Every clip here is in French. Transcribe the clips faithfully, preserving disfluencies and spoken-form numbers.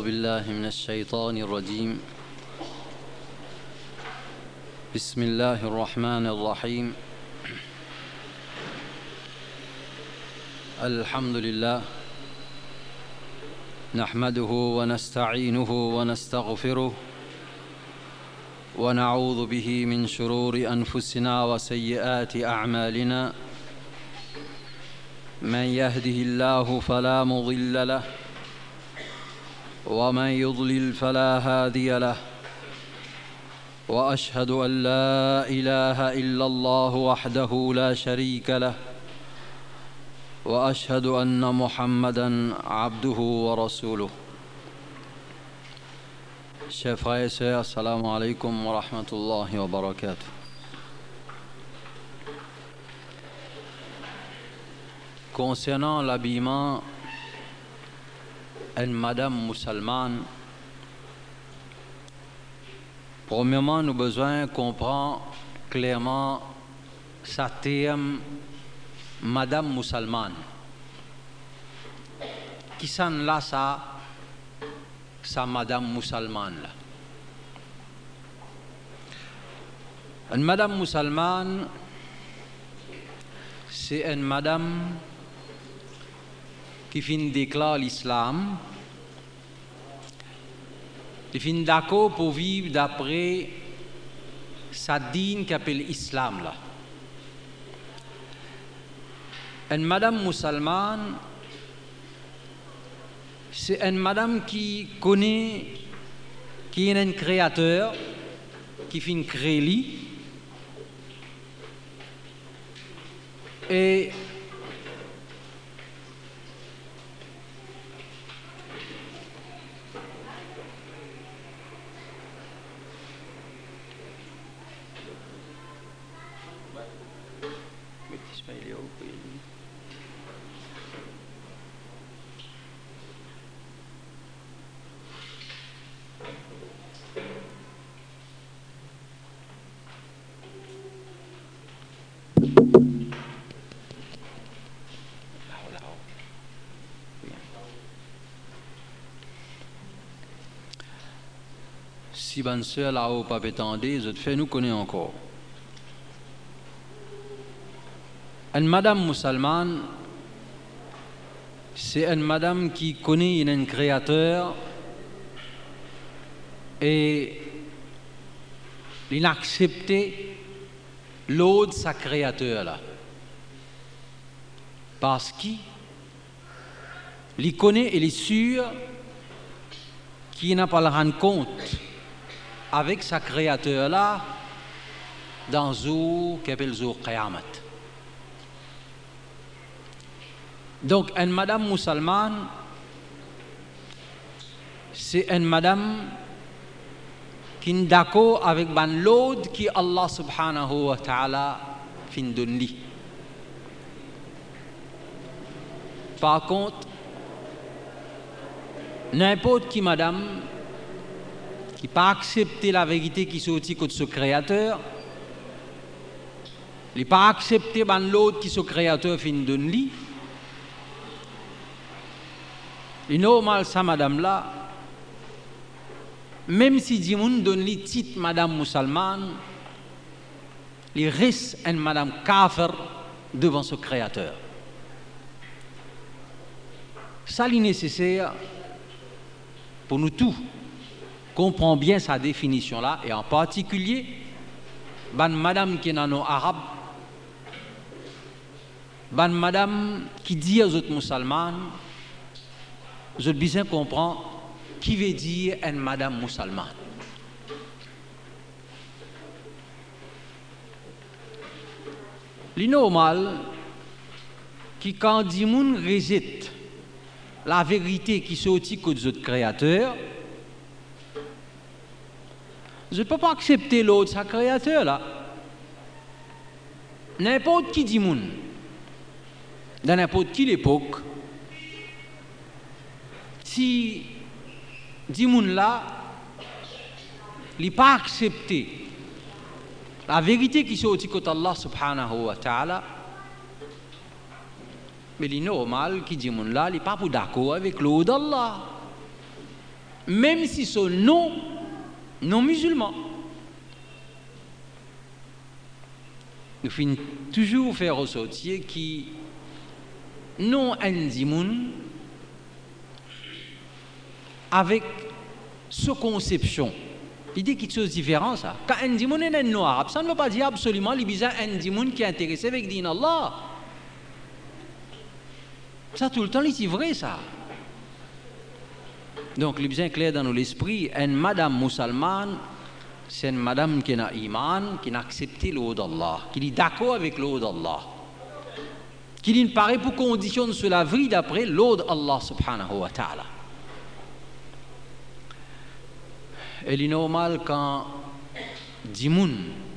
أعوذ بالله من الشيطان الرجيم بسم الله الرحمن الرحيم الحمد لله نحمده ونستعينه ونستغفره ونعوذ به من شرور أنفسنا وسيئات أعمالنا من يهده الله فلا مضل له ومن يضلل فلا هادي له وأشهد أن لا إله إلا الله وحده لا شريك له وأشهد أن محمدًا عبده ورسوله. Chers frères et sœurs, assalamu alaikum wa rahmatullahi wa barakatuh. Concernant l'habillement d'une madame musulmane, premièrement, nous avons besoin de comprendre clairement sa terme madame musulmane. Qui s'en là ça, sa madame musulmane là. Une madame musulmane, c'est une madame qui fin déclare l'islam, qui fin d'accord pour vivre d'après sa dîne qu'appelle l'islam là. Une madame musulmane, c'est une madame qui connaît, qui est un créateur, qui fin créer lui, et si bonne sœur là-haut pas pétendé, je te fais nous connaître encore. Une madame musulmane, c'est une madame qui connaît un créateur et il a accepté l'autre sa créateur là. Parce qu'il connaît et il est sûr qu'il n'a pas le rendre compte avec sa créateur là dans le jour qui appelle le jour Qiyamah. Donc une madame musulmane, c'est une madame qui est d'accord avec l'autre qui Allah subhanahu wa ta'ala fin donne li. Par contre, n'importe qui madame qui n'a pas accepté la vérité qui sortit de ce créateur, il n'a pas accepté l'autre qui ce créateur fin donne li. Il est normal ça madame là, même si Dimoun donne li titre madame musulmane, il reste une madame kafir devant ce créateur. Ça est nécessaire pour nous tous comprendre bien sa définition là, et en particulier ban madame qui est dans nos arabes, ban madame qui dit aux autres musulmanes, je dois bien comprendre qui veut dire une madame musulmane. C'est normal que quand dit moun rejette la vérité qui sortit des autres créateurs, je ne peux pas accepter l'autre, sa créateur là. N'importe qui dit moun, dans n'importe quelle époque, si dit moun là, il n'a pas accepté la vérité qui sortit de Allah subhanahu wa ta'ala, mais il est normal qui dit moun là, il n'est pas d'accord avec l'eau d'Allah. même si sont non, non musulmans. Nous finissons toujours faire ressortir qui non indimoun avec ce conception. Il dit quelque chose de différent ça. Quand indimoun est un noir, ça ne veut pas dire absolument les bizarres indimoun qui est intéressé avec din Allah. Ça tout le temps c'est vrai ça. Donc le bien clair dans l'esprit, une madame musulmane, c'est une madame qui a iman, qui a accepté l'eau d'Allah, qui est d'accord avec l'eau d'Allah, qui ne paraît pour condition de cela vie d'après l'eau d'Allah subhanahu wa ta'ala. Et il est normal quand Dimoun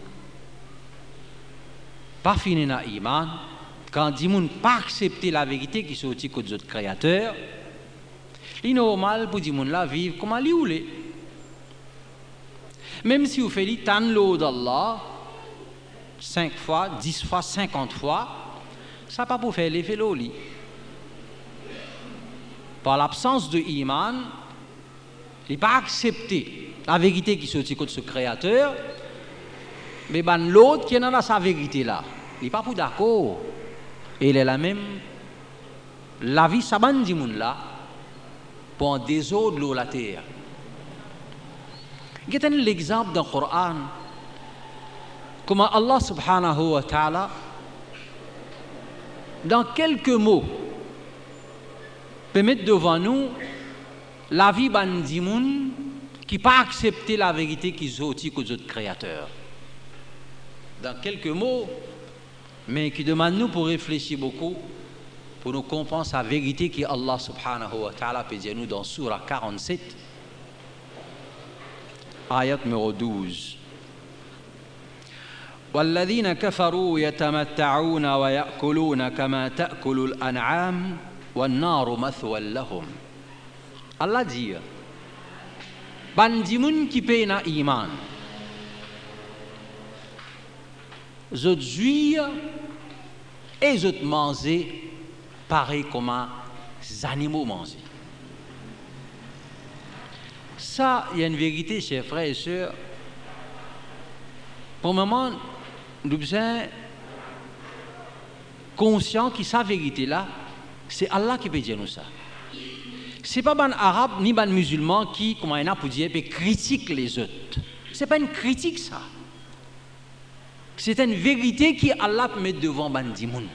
pas fini na iman, quand Dimoun pas accepté la vérité qui sortit que des autres créateurs, il est normal pour Dimoun là vivre comme il voulait. Même si vous faites tant l'eau d'Allah cinq fois, dix fois, cinquante fois, ça n'a pas pour faire l'effet l'eau. Par l'absence de iman, il n'est pas accepté la vérité qui sortit de ce créateur, mais ben l'autre qui est dans sa vérité là, il n'est pas pour d'accord. Et il est la même, la vie saban di moun là, pour en désordre l'eau la terre. Il y a l'exemple dans le Coran, comment Allah subhanahu wa ta'ala, dans quelques mots, peut mettre devant nous la vie bandimoun qui n'a pas accepté la vérité qui sortit aux autres créateurs. Dans quelques mots, mais qui demande nous pour réfléchir beaucoup, pour nous comprendre sa vérité qui Allah subhanahu wa ta'ala peut dire nous dans Surah quarante-sept, ayat numéro douze. والذين كفروا يتمتعون ويأكلون كما تأكل الأنعام والنار مثوى لهم. Allah dit bandimoun qui paye na iman zot jouir et zot manger pareil comme les animaux mangent. Ça, il y a une vérité, chers frères et sœurs. Pour le moment, nous sommes conscients que sa vérité-là, c'est Allah qui peut dire nous ça. Ce n'est pas ban arabe ni ban musulman qui, comment on a pour dire, critique les autres. Ce n'est pas une critique ça. C'est une vérité qui Allah peut mettre devant ban dimoun.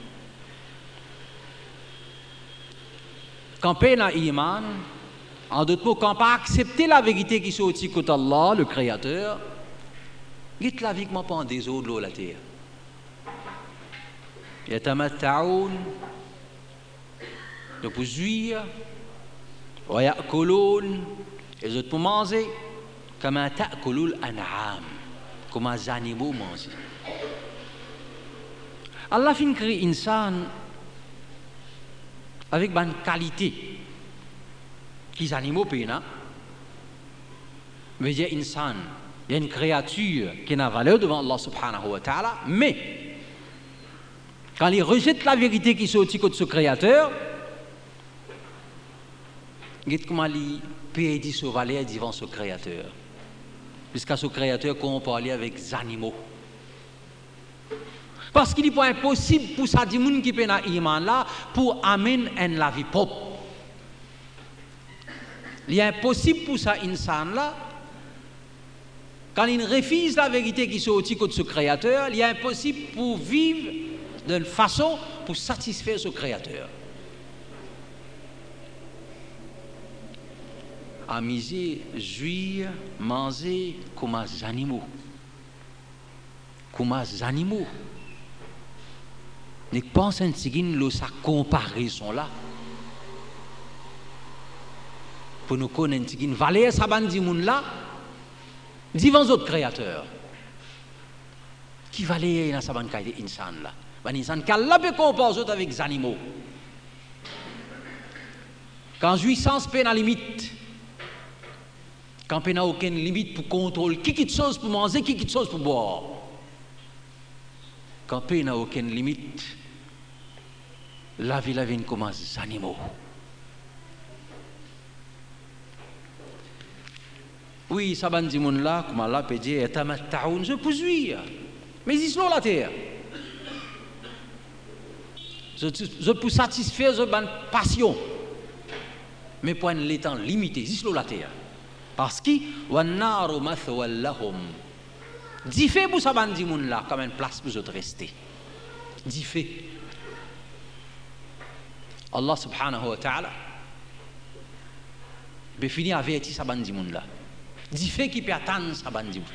Quand on a iman, en d'autres mots, quand on pas accepter la vérité qui sortit côté Allah, le Créateur, dites la vie comment pas en désordre l'eau la terre. Yatamatta'oun, de pour jouir, wa ya'kulun, et les autres pour manger, comme un ta'kulul an'am, comme les animaux mangent. Allah fin créé insan avec bonne qualité qui les animaux peinent, veut dire insan. Il y a une créature qui a valeur devant Allah subhanahu wa ta'ala, mais quand il rejette la vérité qui sortit de ce créateur, regardez comment il perdit sa valeur devant ce créateur. Puisqu'à ce créateur qu'on parle avec les animaux. Parce qu'il n'est pas impossible pour ça, des gens qui peuvent iman là, pour amener une la vie propre. Il est impossible pour ça, insan là, quand il refuse la vérité qui sortit de ce créateur, il est impossible pour vivre d'une façon pour satisfaire ce créateur. Amuser, jouir, manger comme les animaux. Comme les animaux. Ne pensez pas à sa comparaison là. Pour nous connaître une valeur, ça va dire là. Divans autres créateurs qui valaient dans sa banque de insan là, ban insan qu'Allah peut comparer avec les animaux. Quand jouissance peine à limite, quand peine n'a aucune limite pour contrôler qui quitte chose pour manger, qui quitte chose pour boire. Quand peine n'a aucune limite, la vie la vie comme les animaux. Oui, ça ban dit moun là, comme Allah peut dire, tamatta'un, je poursuis. Mais ils sont la terre. Je, je pour satisfaire je ban passion. Mais pour un temps limité, ils sont la terre. Parce que wan naru mathwal lahum. Di fait pour ça ban dit moun là, comme une place pour eux rester. Di fait. Allah subhanahu wa ta'ala be fini averti ça ban dit moun là. Di fait qui peut attendre ça ban dit moun.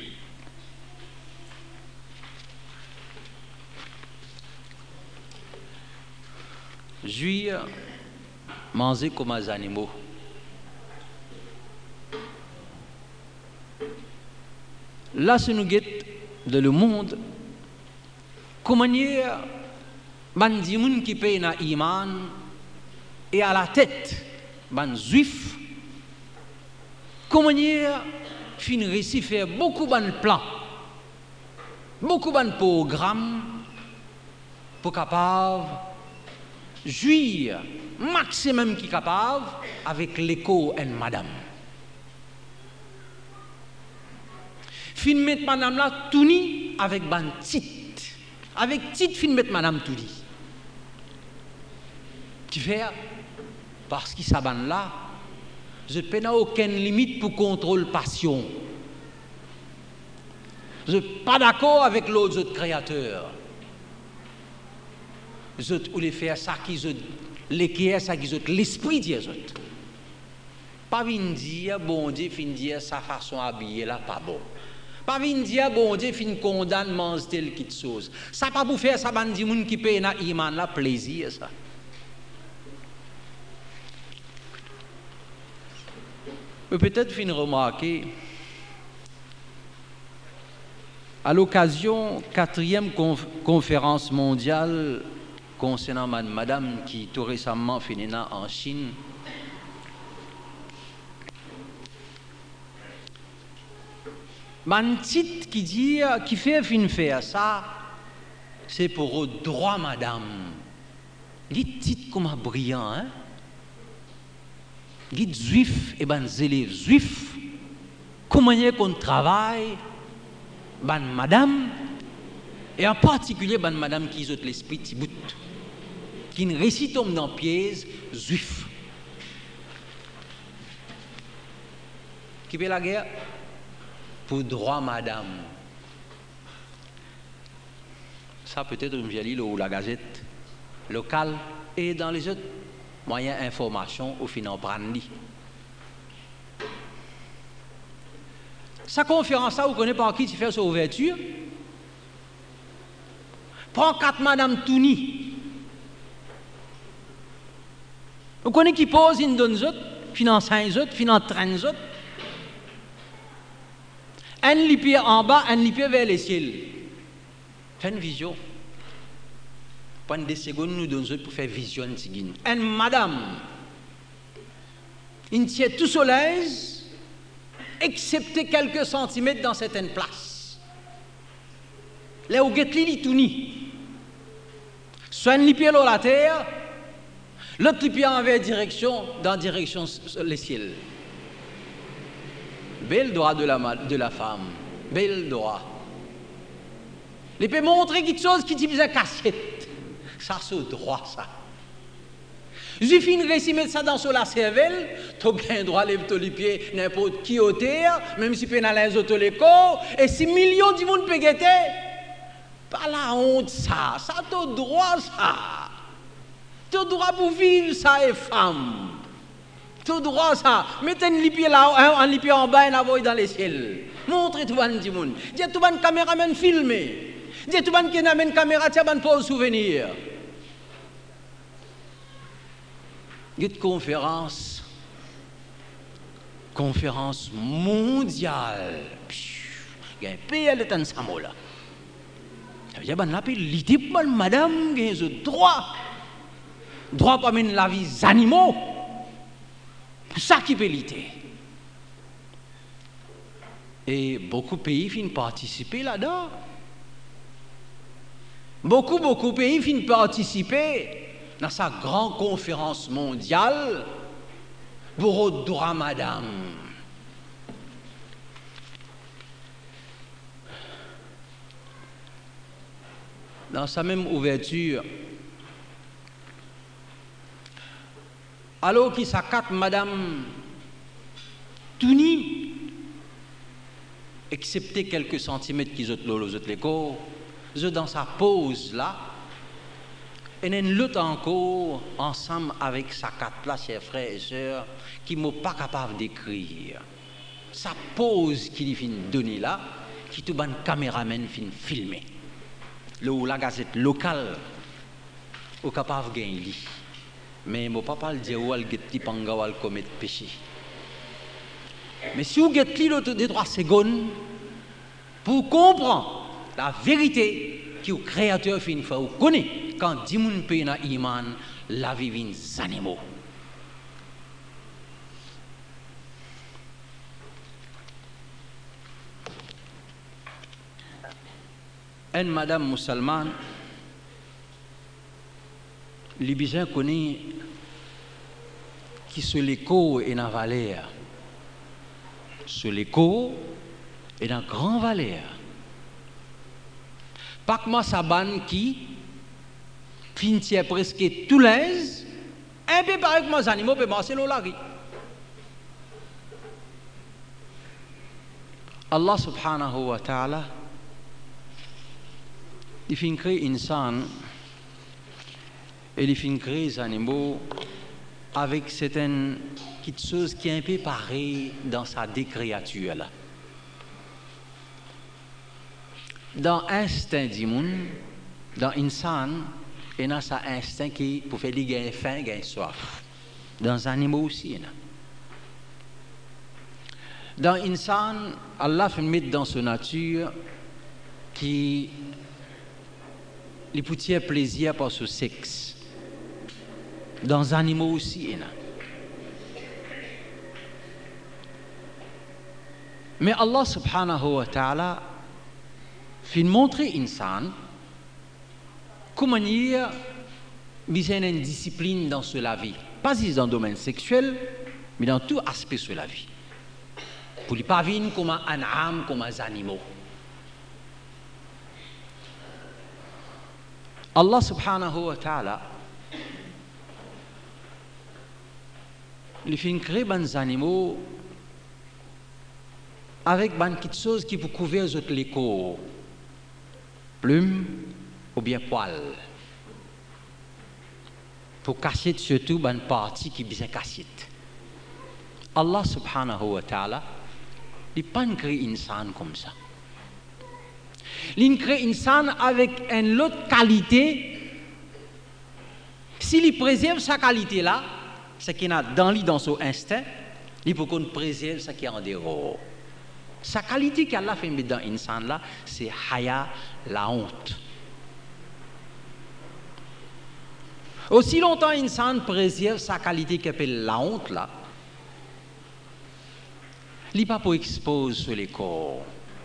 Juillet, manger comme des animaux. Là, si nous guettons dans le monde, comment il y a des gens qui payent dans l'iman et à la tête, des juifs, comment il y a fin réussi faire beaucoup de plans, beaucoup de programmes pour capable jouir maximum qui capable avec l'écho et madame. Fin mettre madame là tout ni avec ban titre. Avec titre fin mettre madame tout ni. Qui fait parce que ça ban là je n'ai aucune limite pour contrôle passion. Je ne suis pas d'accord avec l'autre créateur. Je voulais faire ça qui je l'équerre ça qui je l'esprit dit je pas vinn dire bon Dieu fin dire sa façon habiller là pas bon pas vinn dire bon Dieu fin condamne mange telle quelque chose ça pas pour faire ça bandi moun qui paye na iman là plaisir ça mais peut-être fin remarquer à l'occasion quatrième conf- conférence mondiale concernant madame qui tout récemment fini en Chine. Man titre qui dit qui fait fin faire ça c'est pour le droit madame. Les titres comme brillant hein. Les juifs et ben élèves juifs comment y est qu'on travaille ban madame et en particulier ban madame qui ont l'esprit tibout qui ne récite dans piège juif qui fait la guerre pour droit madame ça peut-être une vieille ou la gazette locale et dans les autres moyens d'information au final brandi sa conférence ça vous connaissez par qui tu fais sa ouverture prends quatre madame Touni. Vous connaissez qui pose une donne autres, finance un autres, finance trente autres. Un lipier en bas, un lipier vers les ciels. Fais une vision. Pendant des secondes, nous donnons pour faire vision. Un madame, il tient tout soleil, excepté quelques centimètres dans certaines places. Là où get li Touni. Soit un lipier dans la terre, l'autre lipier envers direction, dans direction les ciels. Bel droit de la, de la femme, bel droit. Il peut montrer quelque chose qui dit une cassette. Ça, c'est droit, ça. Je finis de réussir mettre ça dans la cervelle, tu as bien droit de lever ton lipier n'importe qui au terre, même si tu es dans les autres l'école, et si millions de monde peuvent guetter. Pas la honte, ça. Ça, t'as droit, ça. T'as droit pour vivre, ça, et femme. T'as droit, ça. Mettez un lipier là, un lipier en bas et un envoyé dans les ciels. Montrez tout le monde. Dites tout le monde, caméraman filmé. Dites tout le monde qui a une caméra, tiens, ban pour souvenir. Dites conférence. Conférence mondiale. Il y a un pays à l'état de Samo là. Il y a l'idée pour madame qui a le droit. Droit pour mener la vie des animaux. Pour ça qui peut l'idée. Et beaucoup de pays finissent participer là-dedans. Beaucoup, beaucoup de pays finissent participer dans sa grande conférence mondiale pour le droit madame. dans sa même ouverture, alors qu'il s'accate Madame Touni, excepté quelques centimètres qui ont l'autre les corps, dans sa pause là, et une l'autre encore ensemble avec sa quatre là, chers frères et sœurs, qui ne sont pas capables d'écrire. Sa pause qu'il fin donner là, qui tout ban caméraman fin filmer. Le ou la gazette locale, au capable de gagner. Mais mon papa le dit ou al get li panga ou al commettre péché. Mais si vous get li l'autre deux trois secondes pour comprendre la vérité que le créateur fin fait ou connaît quand dix moun paye na iman la vivin animaux. Une madame musulmane, les bisons connaissent qui se l'écho et dans valeur. Se l'écho et dans grand valeur. Pas que moi saban qui finit presque tout l'aise, un peu pareil que mes animaux peuvent marcher dans la rue. Allah subhanahu wa ta'ala il fait créer insan et il fait créer les animaux avec certaines petites choses qui sont un peu pareilles dans sa décréature là. Dans l'instinct du monde, dans insan, et dans sa instinct qui pour faire gagner faim, gagner soif. Dans les animaux aussi. Dans insan, Allah fait mettre dans sa nature qui les poutiers plaisir par ce sexe. Dans les animaux aussi. Mais Allah subhanahu wa ta'ala fait montrer insan comment il y a une discipline dans la vie. Pas juste dans le domaine sexuel, mais dans tout aspect de la vie. Pour ne pas vivre comme un âme, comme un animaux. Allah subhanahu wa ta'ala il fait créer des animaux avec des petites choses qui peuvent couvrir les corps. Plumes ou bien poils. Pour cacher surtout une partie qui est bien cachée. Allah subhanahu wa ta'ala il n'a pas créé une insan comme ça. Il crée une insan avec une autre qualité. S'il préserve sa qualité là, ce qu'il a dans lui, dans son instinct, il faut qu'on préserve ce qui est en dehors. Sa qualité qu'Allah fait mettre dans l'insan là, c'est haya, la honte. Aussi longtemps l'insan préserve sa qualité qui appelle la honte là, il n'est pas pour exposer sur les corps.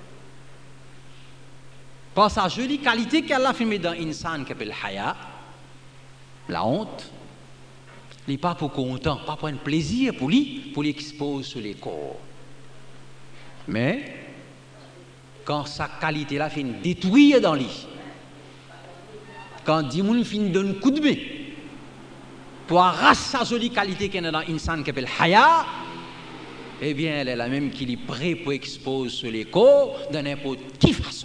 Par sa jolie qualité qu'Allah fait mettre dans l'insan qui appelle haya, la honte, il n'est pas pour content, pas pour un plaisir pour lui, pour l'exposer sur les corps. Mais, quand sa qualité là fait détruire dans lui, quand Dimoun fin donne coup de main, pour arracher sa jolie qualité qu'il y a dans l'insan qui appelle haya, eh bien, elle est la même qu'il est prêt pour exposer sur les corps de n'importe quelle façon.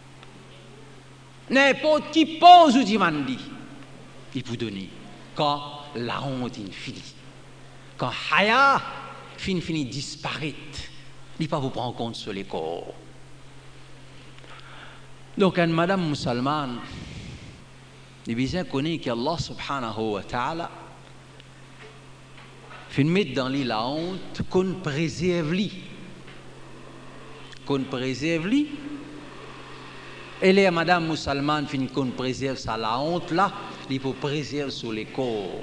N'importe qui pose ou dit mandi, il peut donner. Quand la honte est finie, quand haya fin fini disparaître, il ne peut pas vous prendre compte sur les corps. Donc, une madame musulmane, il bien connaît qu'Allah subhanahu wa ta'ala fait mettre dans lui la honte qu'on préserve lui. Qu'on préserve lui. Et les madame musulmane fin qu'on préserve ça la honte là, il faut préserver sur les corps.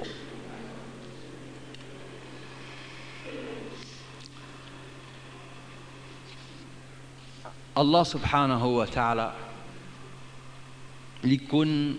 Allah subhanahu wa ta'ala il connaît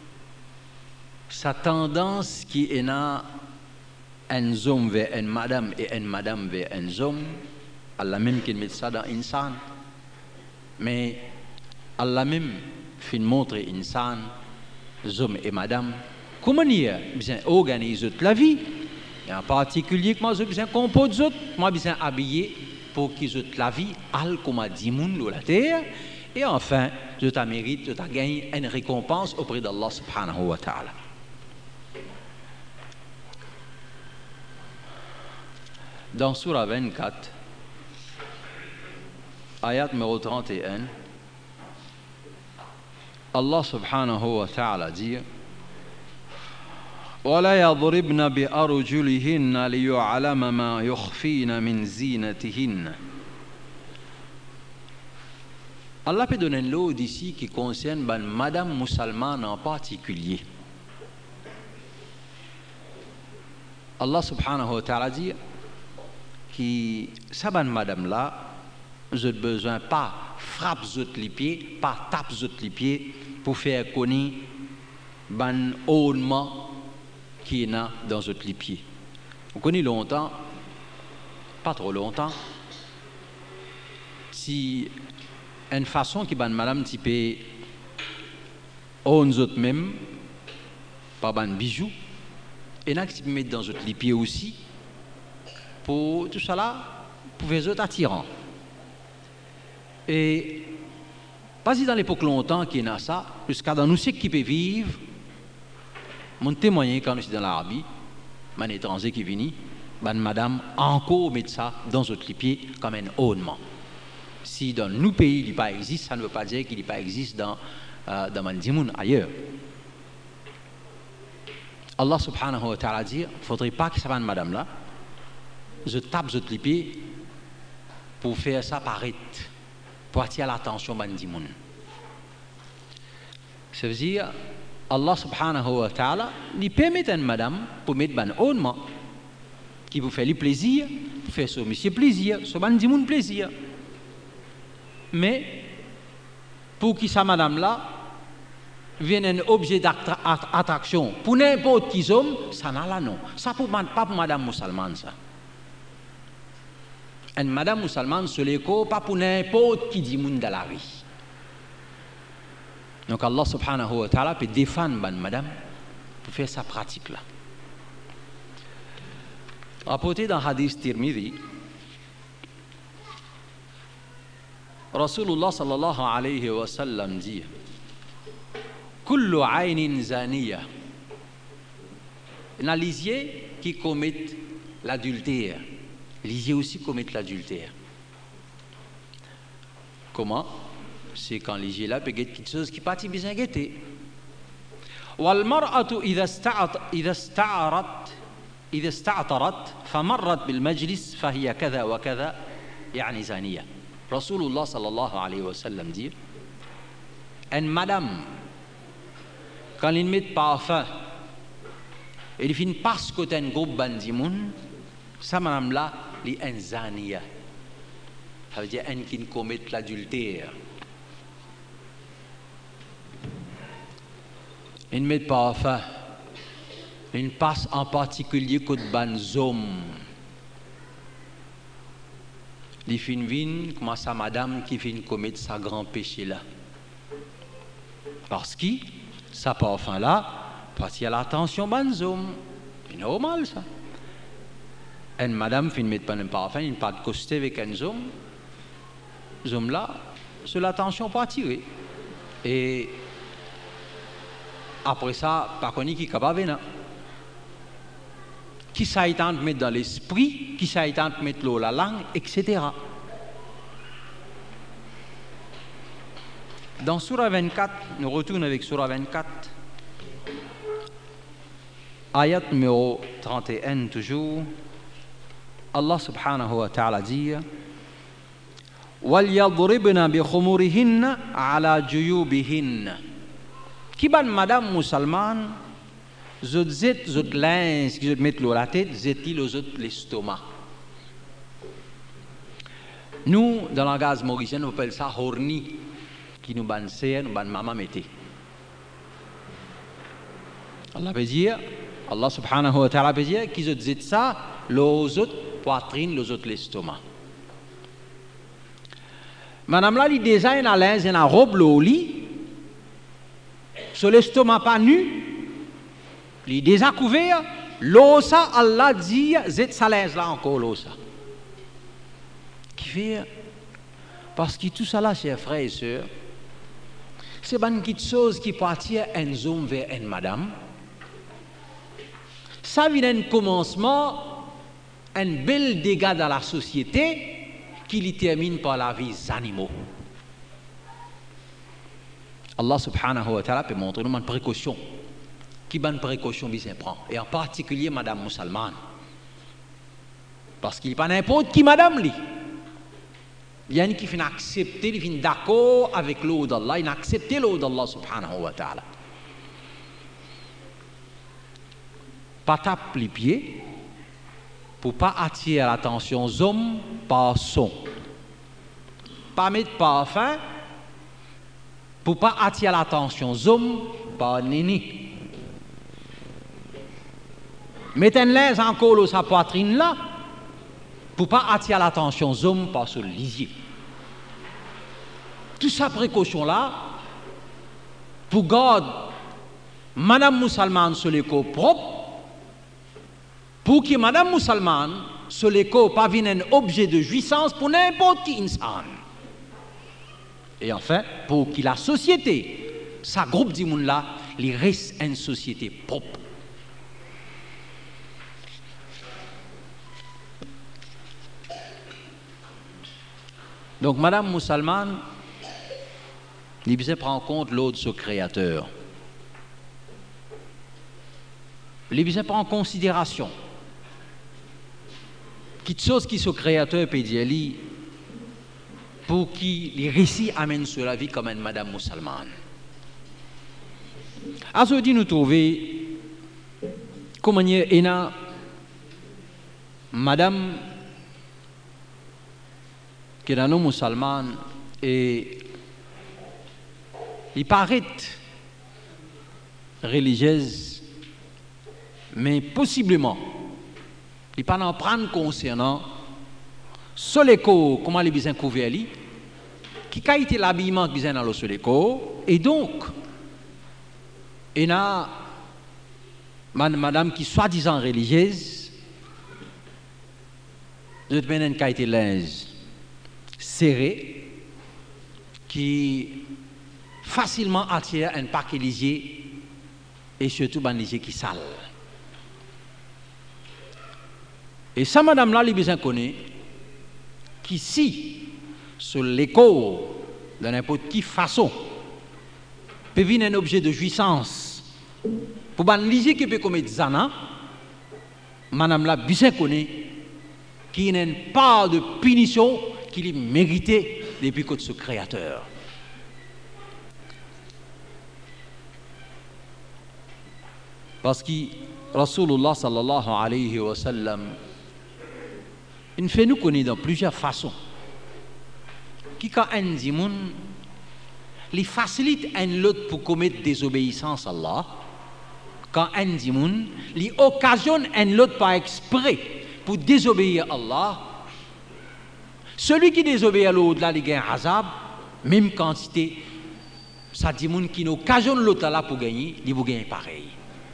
sa tendance qui est là un homme vers une madame et une madame vers un homme. Allah même qui met ça dans l'insan. Mais Allah même fin montrer insan, hommes et madame, comment ils bien organiser la vie, et en particulier comment ils bien composer, moi bien habiller pour qu'ils aient la vie, al comme a dit moun la terre, et enfin, je t'en mérite, je t'en gagne une récompense auprès d'Allah subhanahu wa ta'ala. Dans Surah vingt-quatre, ayat numéro trente et un, Allah subhanahu wa ta'ala dit وَلَا يَضْرِبْنَ بِأَرْجُلِهِنَّ لِيُعْلَمَ مَا يُخْفِينَ مِنْ زِينَتِهِنَّ. Allah peut donner l'eau d'ici qui concerne ben, Madame musulmane en particulier. Allah subhanahu wa ta'ala dit que ça ben Madame là, vous avez besoin pas frappe zot les pieds, pas tape zot les pieds pour faire connaître ben ornement qui est dans zot les pieds. On connaît longtemps, pas trop longtemps, si une façon qui ban madame type on autres même par ban bijoux et n'a qui mettre dans autres les pieds aussi pour tout ça là pour les autres attirants et pas si dans l'époque longtemps qu'il y a ça jusqu'à dans nous ceux qui peuvent vivre mon témoigner quand je suis dans l'Arabie un étranger qui vient ban madame encore mettre ça dans autres les pieds comme un ornement. Si dans nos pays il n'y pas existe, ça ne veut pas dire qu'il n'y pas existe dans euh, dans Mandimoun ailleurs. Allah subhanahu wa ta'ala dit, il ne faudrait pas que ça va madame là, je tape je les pieds pour faire ça paraître, pour attirer l'attention Mandimoun. Ça veut dire, Allah subhanahu wa ta'ala, il permet à une madame pour mettre ban ornement qui vous fait le plaisir, pour faire ce monsieur plaisir, ce Mandimoun plaisir. Mais pour qui ça madame là vienne un objet d'attraction pour n'importe qui homme, ça n'a là non. Ça pour pas pour madame musulmane ça. Une madame musulmane sur l'écho pas pour n'importe qui dit monde dans la rue. Donc Allah subhanahu wa ta'ala peut défendre ban madame pour faire sa pratique là. Rapporté dans hadith Tirmidhi, Rasulullah sallallahu alayhi wa sallam dit Kullu aynin zaniya. Il y a les yeux qui commettent l'adultère. Les yeux aussi commettent l'adultère. Comment? C'est quand les yeux là peuvent être quelque chose qui partit bien guetter. Wal mar'atu idha ista'at idha ista'arat idha ista'tarat famarrat bil majlis fahiya kadha wa kadha yani zaniya. Rasulullah sallallahu alayhi wa sallam dit une madame quand il met parfum et il finit parce que t'as un groupe bandimoun ça madame là li un zaniya ça veut dire un qui commet l'adultère il met parfum il passe en particulier que de banzom les fin vin comme sa madame qui vient commettre sa grand péché là parce que ça parfum là parce qu'il y a l'attention banzom c'est normal ça une madame fin mettre pas un parfum il pas de costé avec un zoom zoom là c'est l'attention pas attirée et après ça pas connu qui capable venir qui ça est de mettre dans l'esprit, qui ça est de mettre l'eau la langue, et cetera. Dans Surah vingt-quatre, nous retournons avec Surah vingt-quatre, ayat numéro trente et un toujours, Allah subhanahu wa ta'ala dit وَلْيَضْرِبْنَ بِخُمُرِهِنَّ عَلَى جُيُوبِهِنَّ. Qui ban madame musulmane zot zet zot linge qui zot mettre l'eau la tête zeti les autres l'estomac. Nous dans la langage mauricien on appelle ça horni qui nous ban serre nous ban maman mettez. Allah veut dire Allah subhanahu wa ta'ala veut dire qui zot zet ça les autres poitrine les autres l'estomac. Madame là, il design à l'aise, une robe au lit, sur l'estomac pas nu, il est déjà couvert, l'eau ça, Allah dit, zet salaise là encore l'eau ça. Qui fait, parce que tout ça là, chers frères et sœurs, c'est une petite chose qui peut attirer un homme vers une madame. Ça vient un commencement, un bel dégât dans la société qui lui termine par la vie des animaux. Allah subhanahu wa ta'ala peut montrer nous une précaution. Qui bonne précaution il prend. Et en particulier madame musulmane. Parce qu'il n'est pas n'importe qui madame lui. Il y a une qui finit accepter, il finit d'accord avec l'eau d'Allah, il a accepté l'eau d'Allah subhanahu wa ta'ala. Pas taper les pieds pour pas attirer l'attention des hommes par son. Pas mettre parfum pour pas attirer l'attention des hommes par nini. Mettre un linge encore dans sa poitrine là pour pas attirer l'attention des hommes par ce lisier. Toute sa précaution là pour garder madame musulmane sur les corps propres pour que madame musulmane sur les corps pas vienne un objet de jouissance pour n'importe qui insan. Et enfin pour que la société sa groupe de monde là il reste une société propre. Donc, madame musulmane, il besoin prendre en compte l'autre de ce créateur. Il besoin prendre en considération quelque chose qui ce créateur peut dire pour qu'il les récits amène sur la vie comme une madame musulmane. À ce dit nous trouver comment il y a madame qui est un homme musulman et il paraît religieuse, mais possiblement, il pas en prendre concernant sur les corps, comment les besoins couverts, qui a été l'habillement qui besoin dans le sur les corps, et donc, il y a madame qui soi-disant religieuse, de toute qui a été linge serré qui facilement attire un paquet lisier et surtout un lisier qui sale. Et ça, madame là, les besoin connaît qu'ici, sur l'écho de n'importe quelle façon, peut venir un objet de jouissance pour un lisier qui peut commettre zana, madame là, besoin connaît qu'il y a une part de punition qu'il est mérité depuis que ce créateur. Parce que Rasulullah sallallahu alayhi wa sallam, il fait nous connaître dans plusieurs façons. Qui quand un dimoun, il facilite un autre pour commettre désobéissance à Allah. Quand un dimoun, il occasionne un autre par exprès pour désobéir à Allah. Celui qui désobéit à l'au-delà, il gagne un azab, même quantité, ça dit moun qui n'occasionne l'autre là pour gagner, il vous gagne pareil.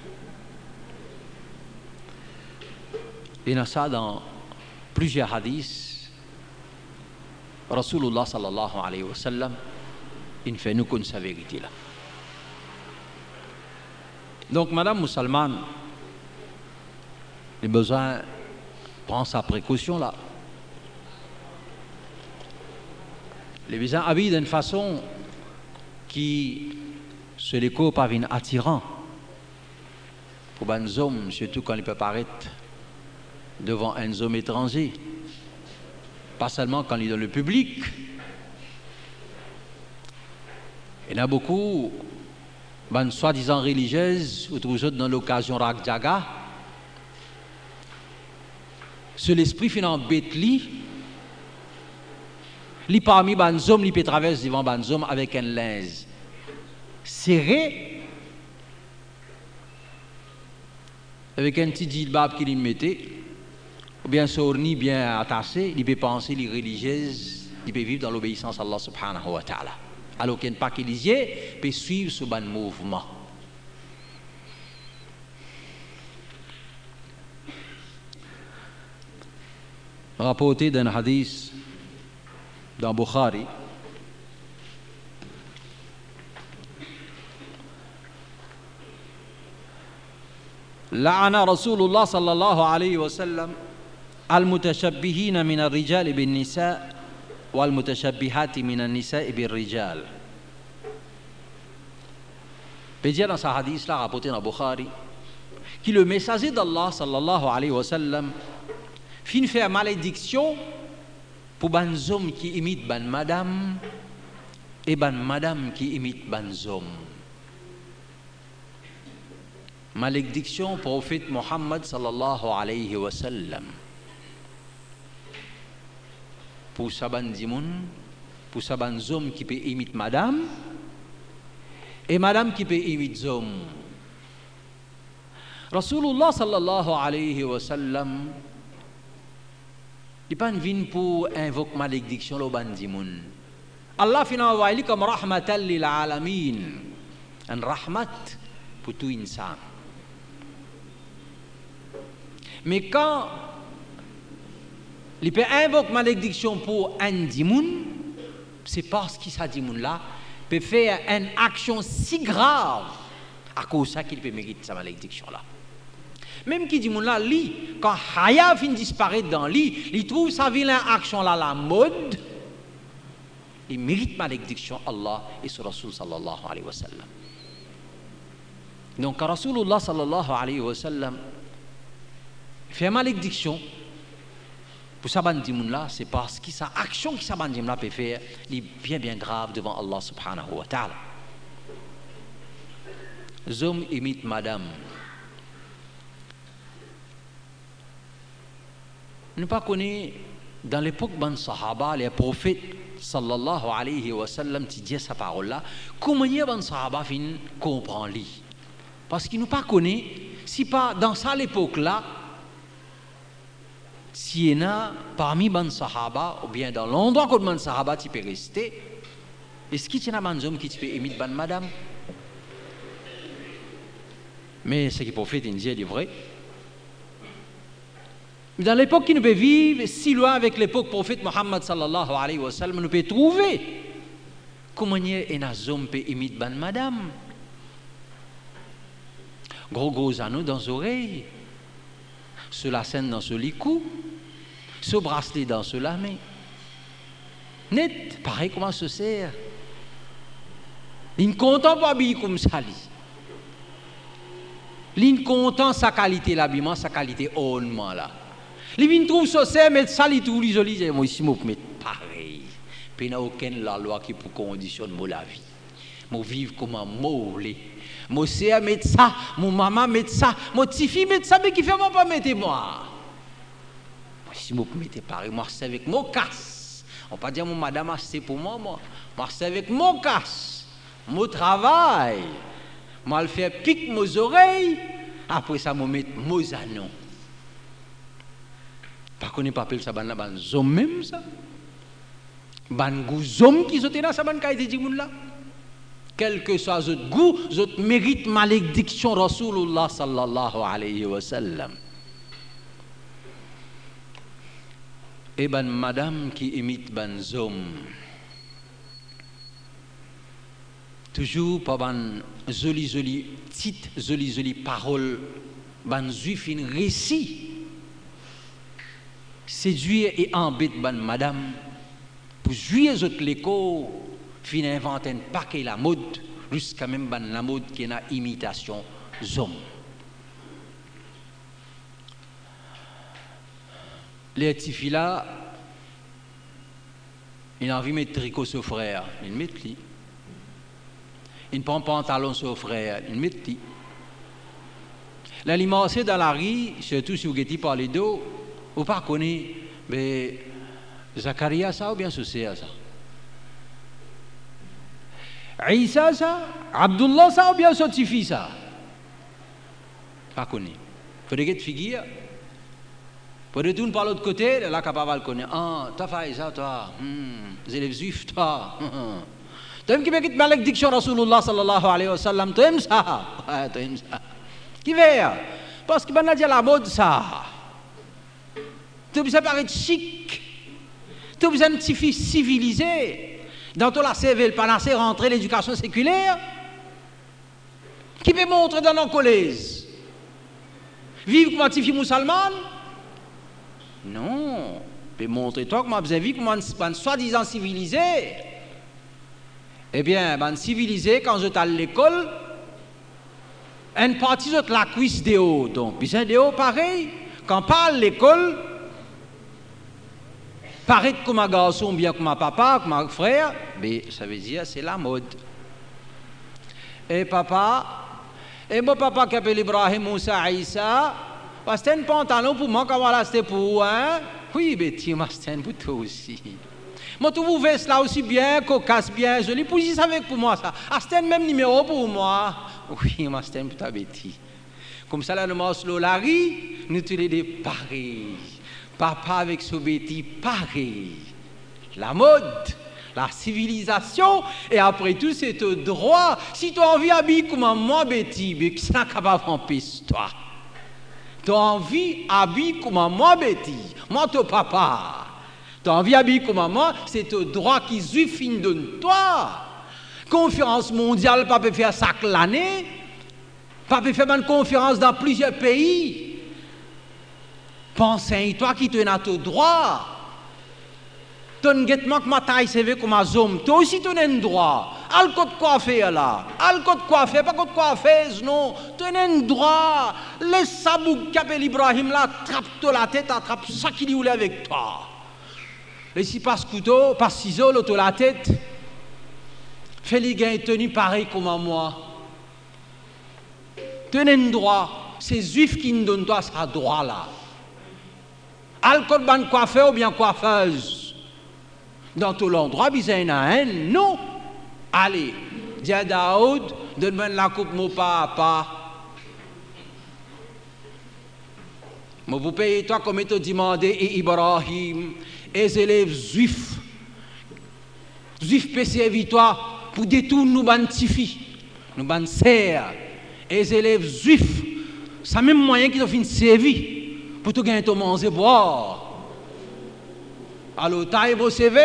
Et dans ça, dans plusieurs hadiths, Rasulullah sallallahu alayhi wa sallam, il fait nous connaître sa vérité là. Donc, madame musulmane, il a besoin de prendre sa précaution là. Les besoins habillent d'une façon qui se les coupe par une attirant pour un homme, surtout quand il peut paraître devant un homme étranger, pas seulement quand il est dans le public. Il y en a beaucoup, ben, soi-disant religieuses, ou toujours dans l'occasion Rakjaga, sur l'esprit finant bête li, li parmi les hommes, li peut traverser devant les hommes avec un linge serré, avec un petit djilbab qu'il mettait, ou bien sorni, bien attaché, il peut penser, les religieuses, il peut vivre dans l'obéissance à Allah subhanahu wa ta'ala. Alors qu'il n'y a pas qu'il peut suivre ce bon mouvement. Rapporté d'un hadith dans Bukhari, la'ana Rasulullah sallallahu alayhi wa sallam al-mutashabbihina min al-rijal bin nisa wal-mutashabbihati min al-nisa bin rijal. Peut dire dans ce hadith là rapporté dans Bukhari que le messager d'Allah sallallahu alayhi wa sallam fin faire malédiction pour ban hommes qui imitent ban madame et ban madame qui imitent ban hommes. Malédiction prophète Mohammed sallallahu alayhi wa sallam pour saban dimoun, pour saban hommes qui peut imiter madame et madame qui peut imiter homme. Rasulullah sallallahu alayhi wa sallam il pas vient pour invoquer malédiction le bandimoun. Allah fina envoyé comme rahmatan lil alamin, un rahmat pour tout insan. Mais quand il peut invoquer malédiction pour un dimoun, c'est parce que ça dimoun là peut faire une action si grave à cause de ça qu'il peut mériter sa malédiction là. Même qui dit mon là, lui, quand Haya fin disparaître dans lui, il trouve sa vilaine action là la mode, il mérite malédiction Allah et son Rasul sallallahu alayhi wa sallam. Donc quand Rasulullah sallallahu alayhi wa sallam fait malédiction pour sa bande là, c'est parce que sa action que sa bande là peut faire, est bien bien grave devant Allah subhanahu wa ta'ala. Les hommes imitent madame. Nous pas connaît dans l'époque ban sahaba les prophètes sallallahu alayhi wa sallam qui dit sa parole là comment y ban sahaba fin comprend lui parce qu'il nous pas connaît si pas dans ça l'époque là si y en a parmi ban sahaba ou bien dans l'endroit où ban sahaba tu peux rester est-ce qu'il y en a ban homme qui peut imiter ban madame mais ce que le prophète il dit est vrai. Dans l'époque qui nous peut vivre si loin avec l'époque prophète Mohammed sallallahu alayhi wa sallam, nous peut trouver comment un homme peut imiter ban madame. Gros gros anneaux dans les oreilles, sur la scène dans ce licou, ce bracelet dans ce la main. Net, pareil comment se sert. Il ne content pas habiller comme ça. Il ne content sa qualité l'habillement, sa qualité ornement là. Les vins trouvent ça, c'est mettre ça, les tout l'isoler. Moi ici, moi mettre pareil. Puis il n'y a aucune la loi qui pour conditionner mon la vie. Moi vivre comme un mollet. Moi c'est mettre ça, mon maman mettre ça, mon petit fille mettre ça, mais qui fait moi pas mettre moi. Moi ici, moi mettre pareil. Moi c'est avec mon casse. On pas dire mon madame c'est pour moi, moi. Moi c'est avec mon casse, mon travail. Moi le faire pique mes oreilles. Après ça, moi mettre mes anneaux. Pas qu'on n'est pas appelé ça ban la ban zom même ça ban goût zom qui sont dans sa ban qualité dit moun là quel que soit votre goût votre mérite malédiction Rasulullah sallallahu alayhi wa sallam et ban madame qui imite ban zom toujours pas ban joli joli titre joli joli parole ban juif une récit séduire et embêter ban madame pour jouer les autres l'écho fin inventer un paquet la mode jusqu'à même ban la mode qui est une imitation zom les petits filles là ils ont envie de mettre tricot sur frère ils mettent li ils prennent pantalon sur frère ils mettent li l'alimentation dans la rue surtout si vous avez parlé d'eau ou pas connaît mais Zacharia ça ou bien c'est ça Isa ça Abdullah ça ou bien son petit fils ça pas connaît faut de get figure pour retourner par l'autre côté là capable de connaître ah toi fais ça toi hmm, les élèves juifs toi Tu aimes qui veut malédiction Rasulullah sallallahu alayhi wa sallam, tu aimes ça? Ouais, tu aimes ça. Qui veut? Parce que maintenant, il y a la mode ça. Tu as besoin de paraître chic. Tu as besoin de petit fils civilisé. Dans ton la C V, le panacée rentrer l'éducation séculaire. Qui peut montrer dans nos collèges? Vivre comme un petit fils musulman? Non. Tu peux montrer toi comment vous avez vu comme un soi-disant civilisé. Eh bien, ben civilisé, quand je suis à l'école, une partie de la cuisse de haut. Donc, besoin de haut pareil. Quand parle l'école, paraître comme un garçon, bien comme un papa, comme un frère, mais ça veut dire c'est la mode. Et papa, et mon papa qui appelle Ibrahim Moussa Aïssa, c'était un pantalon pour moi, comment là c'était pour hein? Oui, mais tu m'as c'était un pour toi aussi. Moi, tu vous veste là aussi bien, cocasse bien, joli. Pour ça avec pour moi ça. Ah, c'était le même numéro pour moi. Oui, moi c'était un pour ta bêtise. Comme ça là, le Maslow Larry, nous tous les deux pareil. Papa avec ce bêtise pareil. La mode, la civilisation, et après tout, c'est au droit. Si tu as envie d'habiller comme moi, bêtise, mais qui n'est capable d'empêcher toi. Tu as envie d'habiller comme moi, bêtise. Moi, ton papa. Tu as envie d'habiller comme moi, c'est au droit qui suffit de toi. Conférence mondiale, pas peut faire ça l'année. Pas peut faire une conférence dans plusieurs pays. Pensez, toi qui te as ton droit. Tu as un guettement que ma taille C V comme un homme. Toi aussi, tu as un droit. Al côté coiffé là. Al côté coiffé, pas côté coiffeuse, non. Tu as un droit. Laisse ça bouc qu'appelle Ibrahim là, attrape-toi la tête, attrape ça qu'il voulait avec toi. Et si passe couteau, passe ciseau, l'auto la tête, fais les gains tenus pareil comme à moi. Tenez un droit. C'est juif qui nous donne toi ce droit là. Alcool ban coiffeur ou bien coiffeuse. Dans tout l'endroit, bizarre un non. Allez, dis à Daoud, donne-moi la coupe mon papa. Moi vous payez toi comme tu demandé et Ibrahim. Et les élèves juifs, juifs P C toi pour détourner nous ban tifi, nous ban serre. Et les élèves juifs, c'est même moyen qu'ils ont fait servi pour tout gagner ton manger boire. Alors taille vos C V,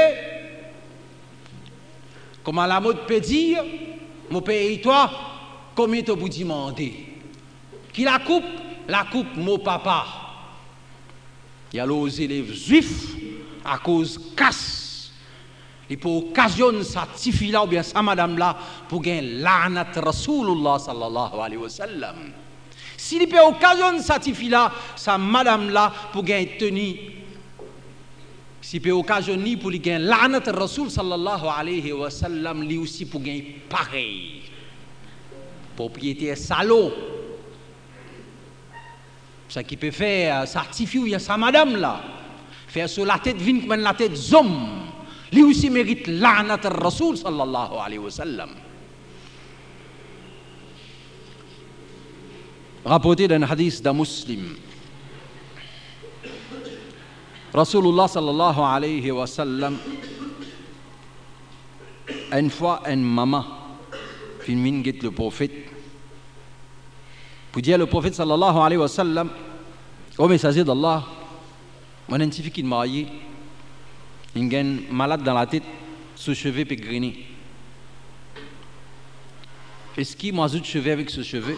comme à la mode peut dire, mon pays toi, combien tu vous demander? Qui la coupe? La coupe mon papa. Il y a les élèves juifs. À cause casse, il peut occasionner sa tifi là ou bien sa madame là pour gagner l'anat Rasulullah sallallahu alayhi wa sallam. S'il peut occasionner sa tifi là, sa madame là pour gagner tenue, s'il peut occasionner pour gagner l'anat Rasul sallallahu alayhi wa sallam, lui aussi pour gagner pareil. Propriétaire salaud. Ça qui peut faire sa tifi ou bien sa madame là. Faire sur la tête vine comme la tête zom. Lui aussi mérite l'anat al-Rasul sallallahu alayhi wa sallam. Rapporté d'un hadith d'un muslim. Rasulullah sallallahu alayhi wa sallam, une fois une maman, fin min get le prophète, pour dire le prophète sallallahu alayhi wa sallam, au messager d'Allah, mon fille qui est mariée, il y a un malade dans la tête, ce cheveu peut grainer. Est-ce qu'il m'a ajouté cheveu avec ce cheveu?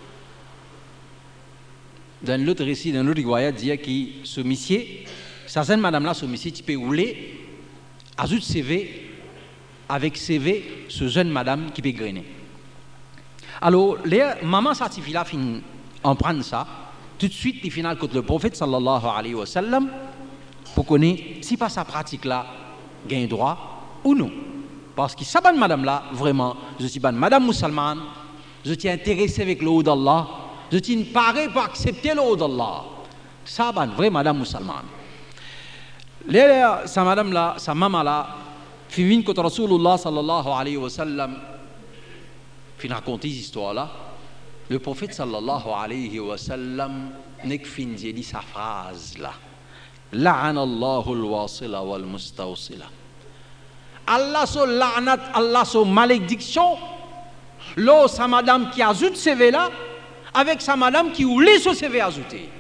Dans l'autre récit, dans l'autre riwayat, dit que ce monsieur, certaines madame là, ce monsieur, tu peux rouler, ajoute C V, avec C V, ce jeune madame qui peut grainer. Alors, les mamans certifiées là, fin en prendre ça. Tout de suite, il final contre le prophète sallallahu alayhi wa sallam pour connaître si pas sa pratique là gagne droit ou non. Parce que ça bonne madame là, vraiment, je suis bonne madame musulmane, je suis intéressé avec le haut d'Allah, je suis paré pour accepter le haut d'Allah. Ça bonne vraie madame musulmane. Là, sa madame là, sa maman là, fin contre Rasulullah sallallahu alayhi wa sallam, fin raconter cette histoire là. Le prophète sallallahu alayhi wa sallam n'est que fin dit sa phrase là. La'ana Allahu al-wasila wal-mustawsila. Allah so la'nat, Allah so malédiction, l'eau sa madame qui ajoute C V là, avec sa madame qui oublie ce C V ajouté.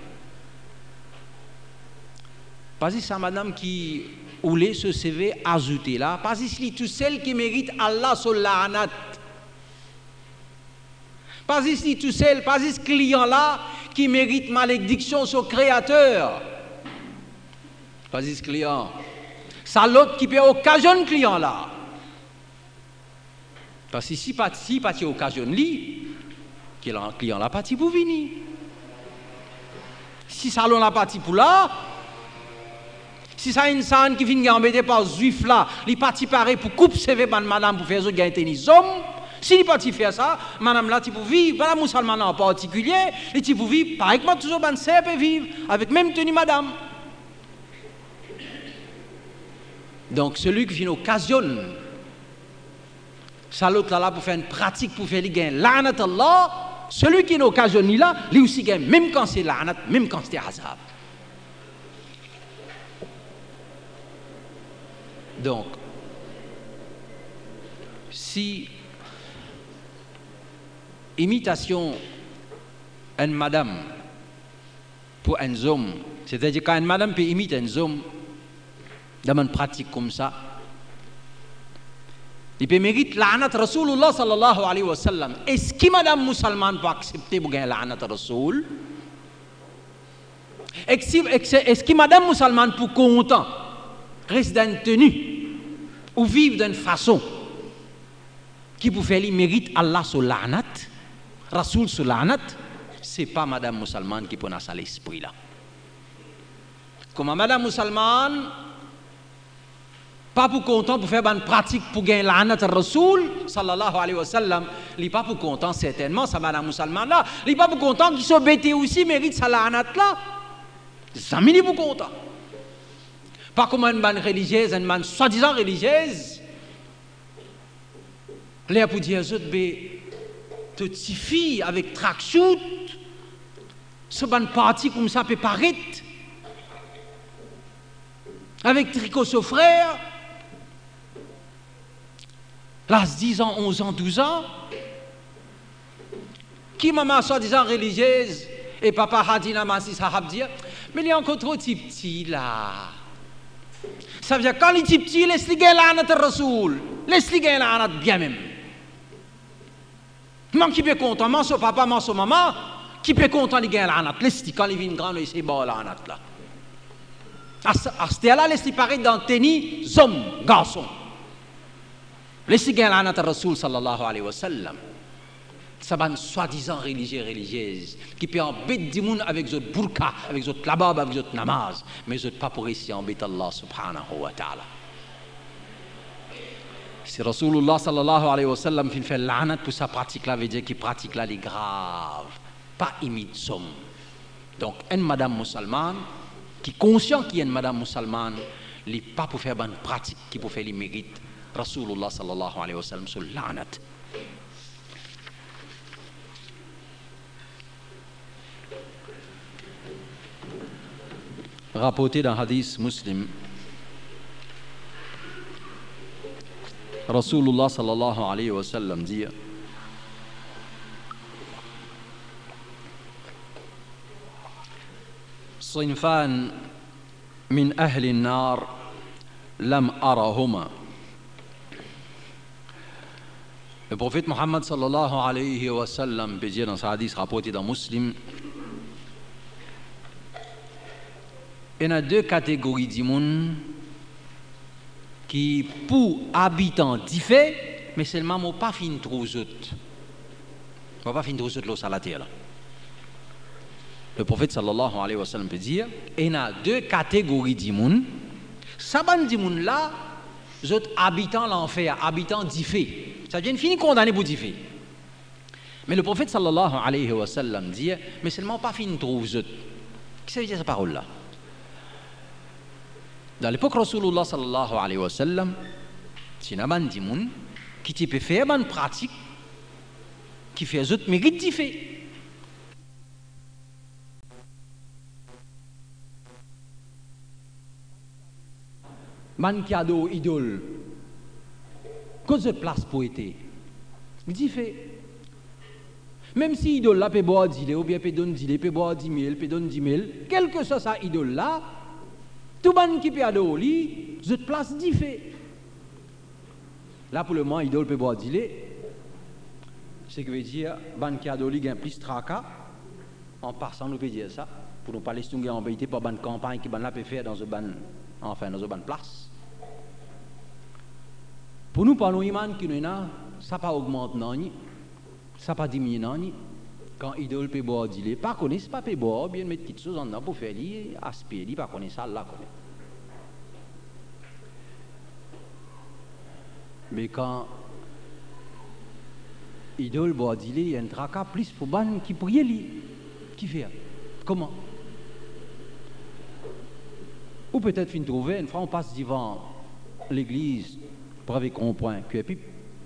Pas si sa madame qui oublie ce C V ajouté là, pas si c'est tout celle qui mérite Allah so la'nat. Pas si c'est tout seul, pas si ce client là qui mérite malédiction sur créateur. Pas si ce client. C'est l'autre qui peut occasionner le client là. Parce que si pas si pas occasionne lui, que le client là parti pour venir. Si ça l'on la parti pour là, si ça une scène qui vient embêté par juif là, il parti pareil pour couper C V par madame pour faire ce gain tennis homme. Si il parti faire ça, madame là tu peux vivre, madame musulmane en particulier, et tu peux vivre pareil que toujours ban serpe vivre avec même tenue madame. Donc celui qui vient occasionne ça l'autre là pour faire une pratique pour faire les gains la'nat Allah, celui qui occasionne là, lui aussi gagne même quand c'est la'nat, même quand c'est azab. Donc si imitation une madame pour un homme, c'est-à-dire quand une madame peut imiter un homme dans une pratique comme ça, il peut mériter la'nat Rasulullah sallallahu alayhi wa sallam. Est-ce que madame musulmane peut accepter pour gagner la'nat Rasul? Est-ce que madame musulmane peut content rester dans une tenue ou vivre d'une façon qui peut faire lui mérite Allah sur la'nat Rasoul sur la'nat? C'est pas madame musulmane qui peut dans l'esprit là. Comme madame musulmane pas pour content pour faire une pratique pour gagner la'nat Rasoul sallallahu alayhi wa sallam, il n'est pas pour content certainement ça madame musulmane là, il n'est pas pour content qu'il soit bêté aussi mérite sa la'nat là. Jamais il est pour content. Pas comme une bonne religieuse, une bonne soi-disant religieuse. Là pour dire aux autres, toutes ces filles avec tracksuit, ce bonne partie comme ça peut paraître, avec tricot sur frère, là dix ans, onze ans, douze ans, qui maman soi-disant religieuse et papa Hadina Massi Sahab dire, mais il est encore trop petit petit là. Ça veut dire quand il est petit, laisse-le gagner la'nat Rasoul, laisse-le gagner la'nat bien même. Même qui peut content, mon son papa, mon son maman, qui peut content de gagner la'nat, laisse-le quand il vient grand, laisse-le bon la'nat là. À ce là, laisse-le paraître dans le tennis, homme, garçon. Laisse-le gagner la'nat Rasoul sallallahu alayhi wa sallam. Ça va une soi-disant religieux religieuse qui peut embêter du monde avec votre burqa, avec votre labab, avec votre namaz, mais votre pas pour ici embêter Allah subhanahu wa ta'ala. Si Rasulullah sallallahu alayhi wa sallam fait l'anat pour sa pratique là, veut dire qu'il pratique là les graves, pas imite somme. Donc une madame musulmane qui est conscient qu'il y a une madame musulmane, il n'est pas pour faire une pratique qui peut faire les mérites Rasulullah sallallahu alayhi wa sallam sur l'anat. Rapporté dans hadith muslim, Rasulullah sallallahu alayhi wa sallam dit صنفان من أهل النار لم أرهما. Le prophète Muhammad sallallahu alayhi wa sallam peut dire dans ce hadith rapporté dans Muslim, il y a deux catégories de monde qui, pour habitants différents, mais seulement ne pas fin trop autres. Ne pas fin trop autres sur la terre. Le prophète sallallahu alayhi wa sallam peut dire, il y a deux catégories de monde. Ça ban de monde là, les autres habitants l'enfer, habitants différents. Ça vient finir condamné pour différents. Mais le prophète sallallahu alayhi wa sallam dit, mais seulement pas fin trop autres. Qu'est-ce que ça veut dire cette parole là? Dans l'époque Rasulullah sallallahu alayhi wa sallam, c'est une bande de monde qui peut faire une pratique qui fait les autres mérites différents. Man qui a des idoles, cause de place pour être. Il fait. Même si idole là peut boire dix ou bien peut donner dix, peut boire dix mille, peut donner dix mille, quel que soit sa idole là, tout le monde qui peut adorer, cette place dit fait. Là pour le moment, idole peut boire dix, ce qui veut dire, ban qui adore gagne plus tracas, en passant nous peut dire ça, pour nous parler de en vérité par ban campagne qui ban là peut faire dans une ban, enfin dans une ban place. Pour nous parlons iman qui nous a, ça pas augmente non, ça pas diminue non. Quand idole peut boire dix, pas connaître pas peut boire, bien mettre petites choses en dedans pour faire li aspirer, pas connaître ça là connaît. Mais quand idole boit dix, il y a un tracas plus pour ban qui prie li, qui fait comment? Ou peut-être fin trouver une fois on passe devant l'église pour avec un point que pipe.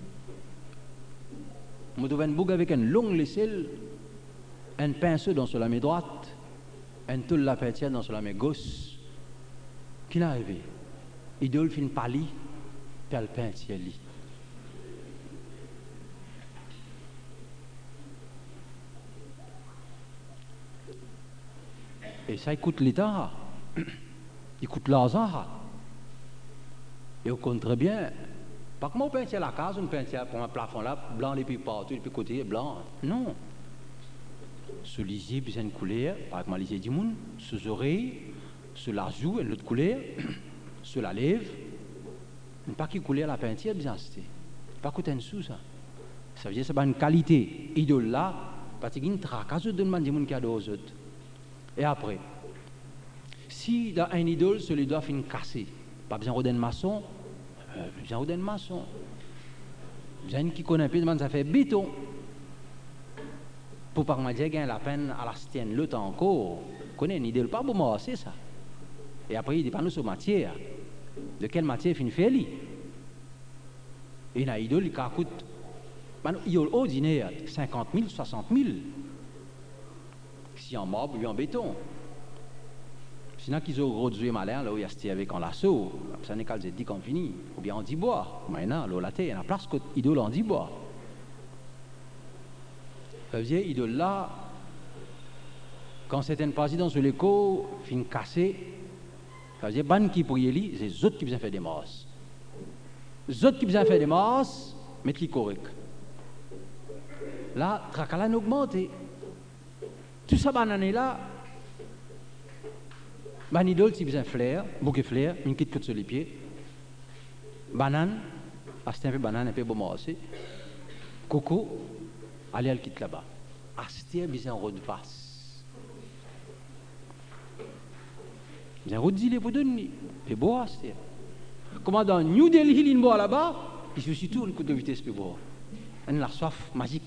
On trouve un bouc avec une longue laisselle, un pinceau dans la main droite, un toul la peinture dans la main gauche. Qui est arrivé? Idole fin pali, puis elle peinture li. Et ça coûte l'État, il coûte l'argent. Et on compte très bien. Pas comment on peint la case, on peint pour un plafond là, blanc les pieds partout, les pieds côtés, blanc. Non. Ce lisier, puis une couleur, par exemple, le lisier du monde, sous oreilles, sur la joue, une autre couleur, sur la lèvre. Pas qui couleur la peinture, bien c'était. Pas coûter un sou, ça. Ça veut dire que c'est pas une qualité. Idole là, parce qu'il y a une tracasse de demande des gens qui adorent aux autres. Et après, si dans un idole, celui doit finir cassé, pas besoin d'un maçon, euh, besoin d'un maçon. Besoin qui connaît un peu, ça fait béton. Pour pas me dire qu'il y a la peine à la stienne le temps encore, connaît une idole pas pour moi, c'est ça. Et après, il dépend de sa matière. De quelle matière finit fait lui? Et une idole qui coûte, il y a ordinaire cinquante mille, soixante mille. Si en marbre ou en béton. Sinon, qu'ils ont gros joué malin, là où il y a ce avec en lasso, ça n'est qu'à dire qu'on finit, ou bien en dit bois. Maintenant, là, il y a la place que l'idole en dit bois. Ça veut dire, idole là, quand certaines parties dans l'écho finissent cassées, ça veut dire, ban qui pour y aller, c'est les autres qui besoin faire des masses. Les autres qui besoin faire des masses, mais qui correct. Là, tracala augmenté. Tout ça, banane là, ban idole, si besoin flair, bouquet flair, une quitte que sur les pieds. Banane, c'est un peu banane, un peu bon aussi. Coco, allez, elle quitte là-bas. Astia, besoin route face. Besoin route d'île pour donner. C'est beau, Astia. Comment dans New Delhi, il boit là-bas, il suffit tout une coup de vitesse pour boire. On a la soif magique.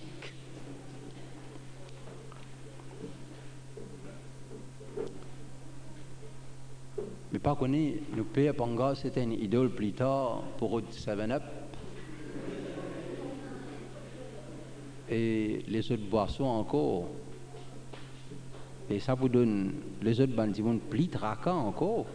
Mais pas connu, le père Panga, c'était une idole plus tard pour seven up. Et les autres boissons encore. Et ça vous donne les autres bandits plus traquants encore.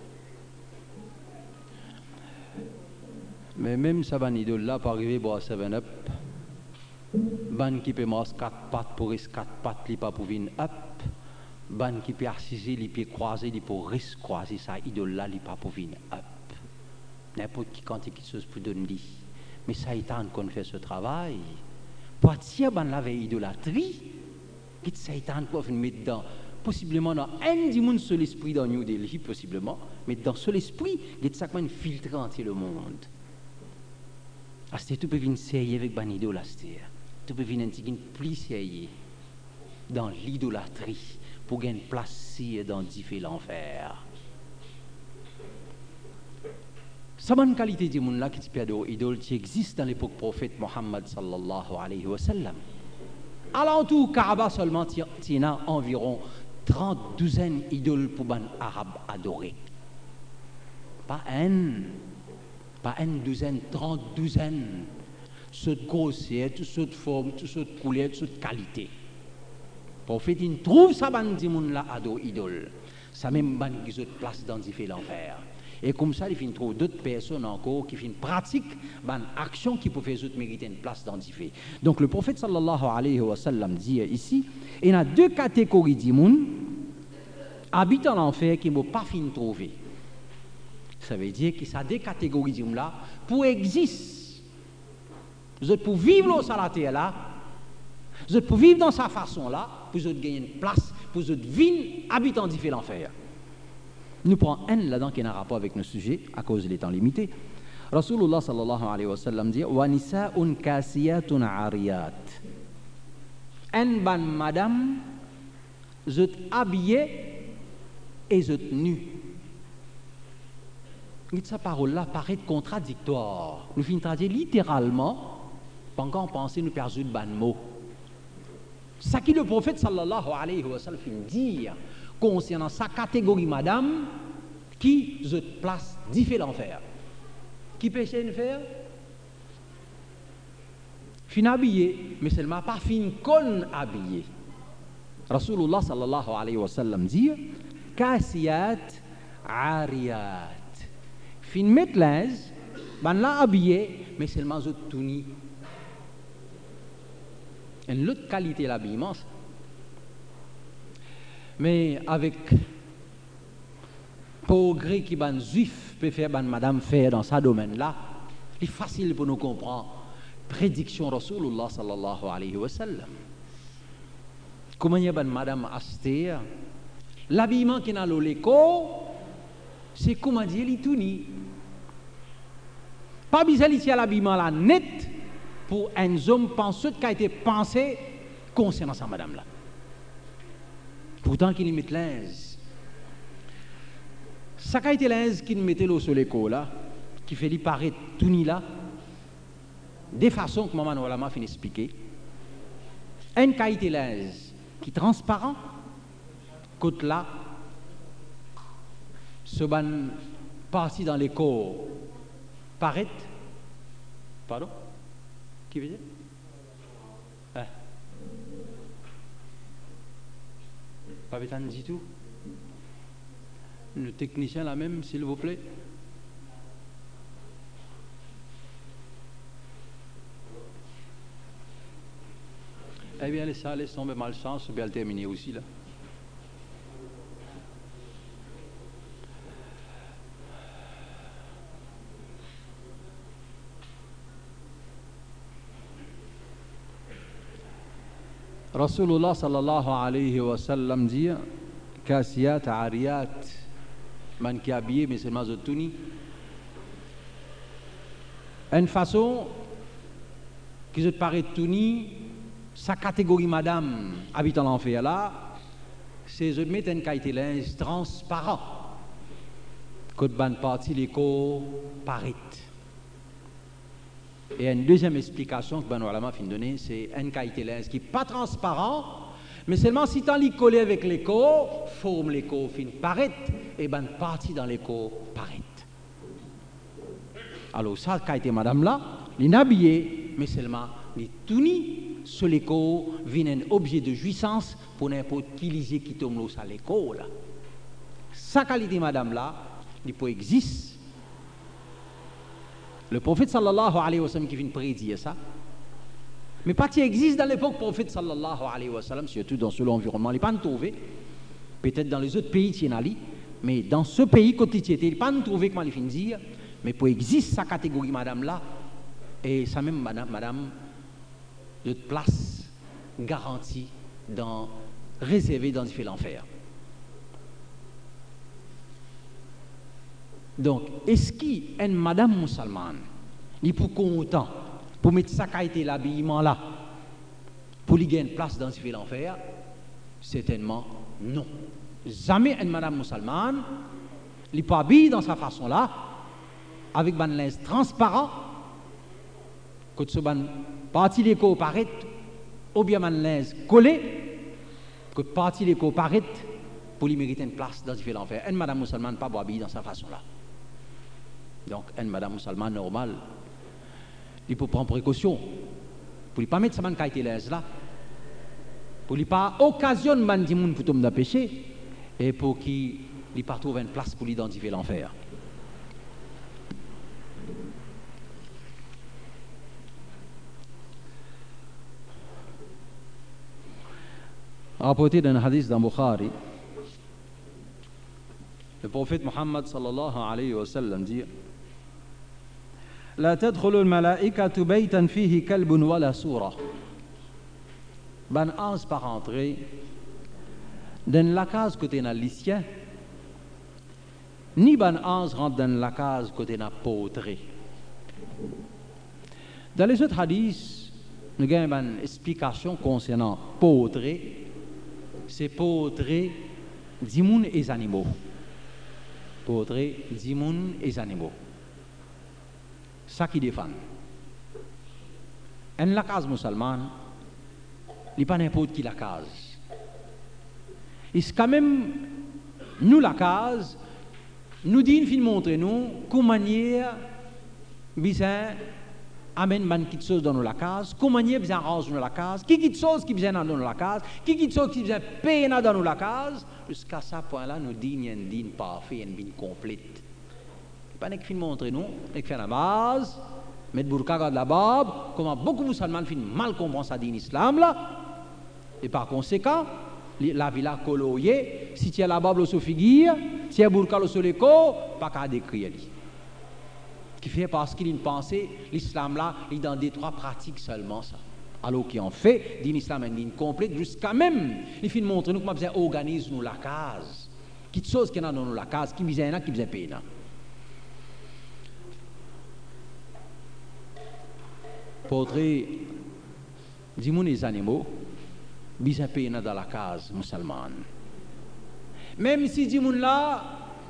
Mais même ça ban idole là, pour arriver à boire seven up, ban qui peut manger quatre pattes pour rester quatre pattes, li pas pour venir up. Ban qui peut assiser les pieds croisés, les pour risque croiser ça, idole là, les pas pour venir up. N'importe qui quand quelque chose pour donner. Mais ça étant qu'on fait ce travail, pour attirer ban la veille idolâtrie, qui ça étant qu'on fait mettre dedans, possiblement dans un du monde sur l'esprit dans New Delhi, possiblement, mais dans ce l'esprit, il y a ça qui filtre entier le monde. Asté tout peut venir sérieux avec ban idolâtrie, tout peut venir un petit plus sérieux dans l'idolâtrie. Pour gagner place dans différents l'enfer. Ça bonne qualité du monde là qui peut de idole qui existe dans l'époque prophète Mohammed sallallahu alayhi wa sallam. Alentour Kaaba seulement il y a environ trente douzaines d'idoles pour ban arabes adorés. Pas un, pas une douzaine, trente douzaines. Toute grossière, toute forme, toute couleur, toute qualité. Le prophète il trouve ça ban di moun là ado idole ça même ban qui se place dans différents l'enfer Et comme ça, il finit trouver d'autres personnes encore qui font pratique une action qui peut faire mériter une place dans l'enfer. Donc le prophète sallallahu alayhi wa sallam dit ici, il y a deux catégories de gens habitent en enfer qui ne vont pas fin trouver. Ça veut dire qu'il y a deux catégories de gens là pour exister. Vous êtes pour vivre sur la terre là, vous êtes pour vivre dans sa façon là, pour vous gagner une place, pour vous vivre habitant différents l'enfer. Nous prenons un là-dedans qui n'a rapport avec nos sujets à cause des temps limités. Rasulullah sallallahu alayhi wa sallam dit wa nisa'un kasiyatun ariyat. Un ban madame, vous êtes habillé et vous êtes nu. Cette parole-là paraît contradictoire. Nous finissons traduire littéralement, pendant qu'on pense nous perdons ban mot. Ce que le prophète sallallahu alayhi wa sallam finit dire concernant sa catégorie madame qui se place différent faire. Qui péché une faire? Fin habillé, mais seulement pas fin con habillé. Rasulullah sallallahu alayhi wa sallam dit kasiyat ariyat. Fin mettre l'aise, ben là habillé, mais seulement je tourne. Une autre qualité l'habillement. Mais avec progrès qui ban juif peut faire ban madame faire dans ce domaine là, il est facile pour nous comprendre prédiction Rasulullah sallallahu alayhi wa sallam. Comment y a ban madame Astéa, l'habillement qui n'a l'écho, c'est comment dire il tourne. Pas besoin ici à l'habillement là net pour un homme penseux qui a été pensé concernant sa madame là. Pourtant qu'il met l'aise. Ça a été l'aise qu'il mettait l'eau sur l'école là, qui fait lui paraître tout ni là, des façons que maman Oualama finit d'expliquer. Un qui a été l'aise, qui est transparent, côté là, ce ban parti dans l'école, paraît, pardon, qui veut dire? Hein? Pas bétane du tout. Le technicien là même, s'il vous plaît. Eh bien, ça laisse tomber malchance, ou bien le terminer aussi là. Rasulullah sallallahu alayhi wa sallam dit kasiyat ariyat, man qui habillé mais seulement zotouni. Une façon qui se paraît touni, sa catégorie madame habitant l'enfer là, c'est de mettre une qualité linge transparent. Côte ban partie l'écho paraît. Et une deuxième explication que Ben Oualama fin donner, c'est une qualité linge qui n'est pas transparent, mais seulement si tu l'y collé avec l'écho, forme l'écho fin paraît, et ben partie dans l'écho paraît. Alors ça, qualité madame là, il est habillé, mais seulement il est tout ni sur l'écho, vient un objet de jouissance pour n'importe qui lisait qui tombe sur l'écho là. Sa qualité madame là, il peut exister. Le prophète sallallahu alayhi wa sallam qui vient prédire ça, mais pas qui existe dans l'époque prophète sallallahu alayhi wa sallam, surtout dans ce environnement, il n'est pas trouvé. Peut-être dans les autres pays, il y en a, mais dans ce pays, côté il n'est pas trouvé, comment il vient dire, mais pour exister sa catégorie madame là, et ça même madame, madame, de place garantie dans, réservée dans différents enfers. Donc, est-ce qu'il y a une madame musulmane, il pour content, pour mettre sa qualité l'habillement là, pour lui gagner une place dans ce l'enfer? Certainement non. Jamais une madame musulmane, il peut habiller dans sa façon là, avec un linge transparent, que ce ban partie l'écho paraît, ou bien un linge collé, que partie l'écho paraît, pour lui mériter une place dans ce l'enfer. Une madame musulmane pas habiller dans sa façon là. Donc, une madame musulmane normale, il faut prendre précaution pour ne pas mettre sa main qualité là, pour ne pas occasionner man di moun pour tomber dans péché et pour qu'il ne pas trouver une place pour l'identifier l'enfer. Rapporté d'un hadith dans Bukhari, le prophète Muhammad sallallahu alayhi wa sallam dit: La tadkhulu al-malaikatu baytan fihi kalbun wala sura. Ban ange par entrer dans la case côté na l'isien, ni ban ange rentre dans la case côté na potré. Dans les autres hadiths, nous avons une explication concernant potré. C'est potré dimoun et les animaux. Potré dimoun et les animaux. Ça qui défend. En la case musulmane, il n'y a pas n'importe qui la case. Et c'est quand même, nous la case, nous disons, nous montrer nous, comment manière, bizarre, amène man quelque chose dans la case, comment manière bizarre range dans la case, qui quelque chose qui bizarre dans la case, qui quelque chose qui bizarre peine dans la case, jusqu'à ce point-là, nous disons, une dîne parfait, une dîne complète. Pas n'est que montrer nous, n'est que faire la base, mettre burqa de la barbe, comment beaucoup de musulmans fin mal comprendre ça din islam là, et par conséquent, la villa coloyée, si tu as la barbe sur figure, si tu as burqa sur le corps, pas qu'à décrire lui. Qui fait parce qu'il a une pensée, l'islam là, il est dans des trois pratiques seulement ça. Alors qu'il en fait, din islam une ligne complète, jusqu'à même, il fin montrer nous comment bien organise nous la case, qui chose qu'il y a dans nous la case, qui bizarre qui bizarre peine. Portrait dis-moi les animaux, bizarre peine dans la case musulmane. Même si dis-moi là,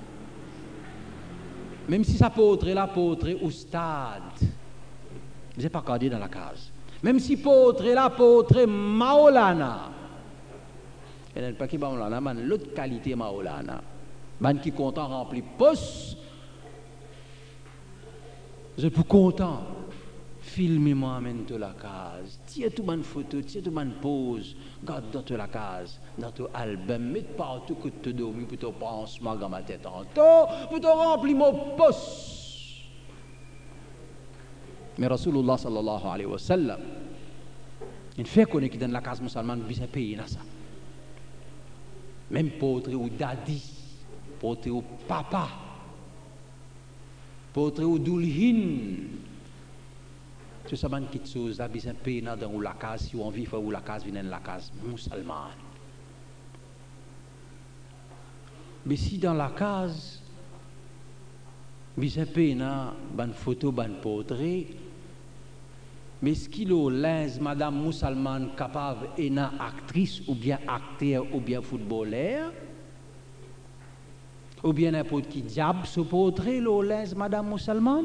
même si ça portrait là, portrait au stade, vous n'êtes pas gardé dans la case. Même si portrait là, portrait Maolana, il n'y a pas qui Maolana, mais l'autre qualité Maolana, man qui content rempli poste, vous êtes plus content. Filmez-moi, amène de la case. Tiens tout bonne photo, tiens tout bonne pose. Garde dans la case, dans ton album, mets partout que tu dormis pour te pansement dans ma tête en temps, pour te remplir mon poste. Mais Rasulullah sallallahu alayhi wa sallam, il fait connaître que dans la case musulmane, il paye ça. Même portrait ou daddy, portrait ou papa, portrait ou doulhin. Tout ça, man, quelque chose, là, besoin de payer dans la case, si on vit, ou la case, vient dans la case musulmane. Mais si dans la case, besoin de payer dans photo, ban portrait, mais ce qu'il a l'aise, madame musulmane capable, et une actrice, ou bien acteur, ou bien footballeur, ou bien n'importe qui diable, ce portrait, l'aise, madame musulmane.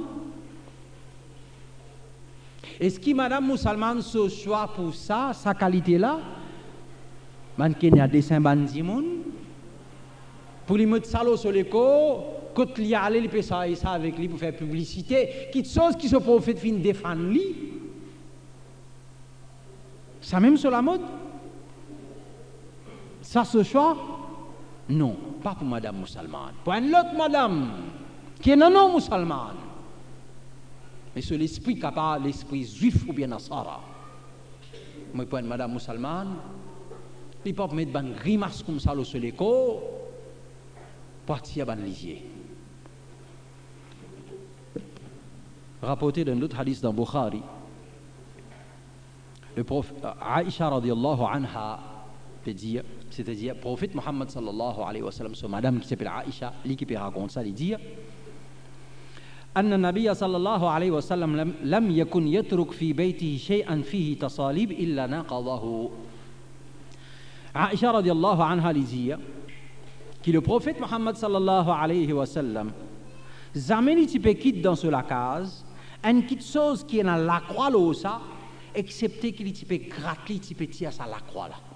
Est-ce que madame musulmane se choix pour ça, sa qualité-là? Man qui a dessin bandimoun pour lui mettre salo sur l'écho, quand il y a allé, il peut ça avec lui pour faire publicité. Quelque chose qui se prophète fin défendre lui. Ça même sur la mode? Ça se choix? Non, pas pour madame musulmane. Pour une autre madame qui est non musulmane. Mais sur l'esprit capable, l'esprit juif ou bien nasara. Moi, pour une madame musulmane, il peut mettre une grimace comme ça sur les corps, partir à lisier. Rapporté dans l'autre hadith dans Bukhari, le prophète Aïcha radiallahu anha peut dire, c'est-à-dire, le prophète Muhammad sallallahu alayhi wa sallam, sur madame qui s'appelle Aïcha, lui qui peut raconter ça, il dit أن النبي صلى الله عليه وسلم لم, لم يكن يترك في بيته شيئا فيه تصاليب إلا نقضه. Aïcha radiallahu anha dit que le prophète Muhammad sallallahu alayhi wa sallam jamais il peut quitter dans la case une petite chose qui est dans la croix là ça excepté qu'il peut gratter il peut tirer ça la croix là.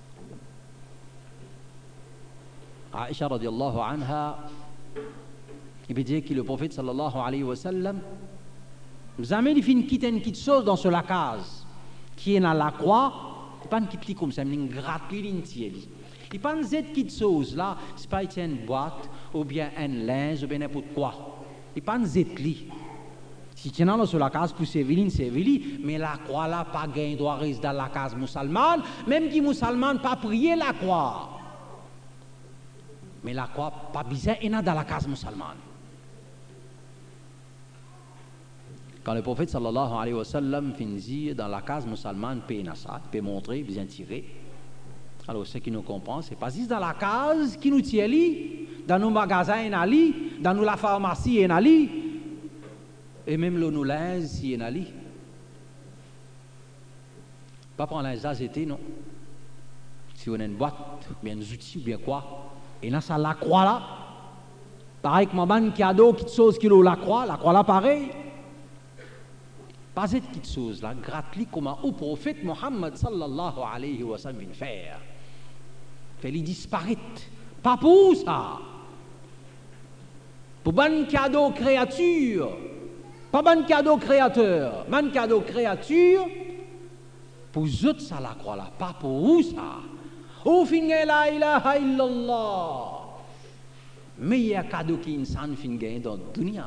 Aïcha radiallahu anha il peut dire que le prophète sallallahu alayhi wa sallam jamais il finit quitter une petite chose dans la case qui est dans la croix, il pas une petite comme ça, il gratte il tire. Il pas une petite chose là, c'est pas une boîte ou bien un linge ou bien n'importe quoi. Il pas une zétli. Si tu es dans la case pour Séville, Séville, mais la croix là, pas gain droit rester dans la case musulmane, même qui musulmane pas prier la croix. Mais la croix pas bizarre et dans la case musulmane. Quand le prophète sallallahu alayhi wa sallam finit dans la case musulmane, il peut montrer, bien tirer. Alors, ce qui nous comprend, c'est pas juste dans la case qui nous tient, dans nos magasins, dans nos la pharmacie, et même le nous linge, si on a li. Pas prendre linge c'était non. Si on a une boîte, bien des outils, bien quoi. Et là, ça la croix là. Pareil que maman cadeau, quelque chose qui la croix, la croix là pareil. Pas cette petite chose là, gratte-li comme au prophète Mohammed sallallahu alayhi wa sallam vient faire. Fait-il disparaître. Pas pour ça. Pour bon cadeau créature. Pas bon cadeau créateur. Bon cadeau créature. Pour autres ça la croix là. Pas pour vous ça. Ou finge la ilaha illallah. Meilleur cadeau qui insan finge dans la dunya.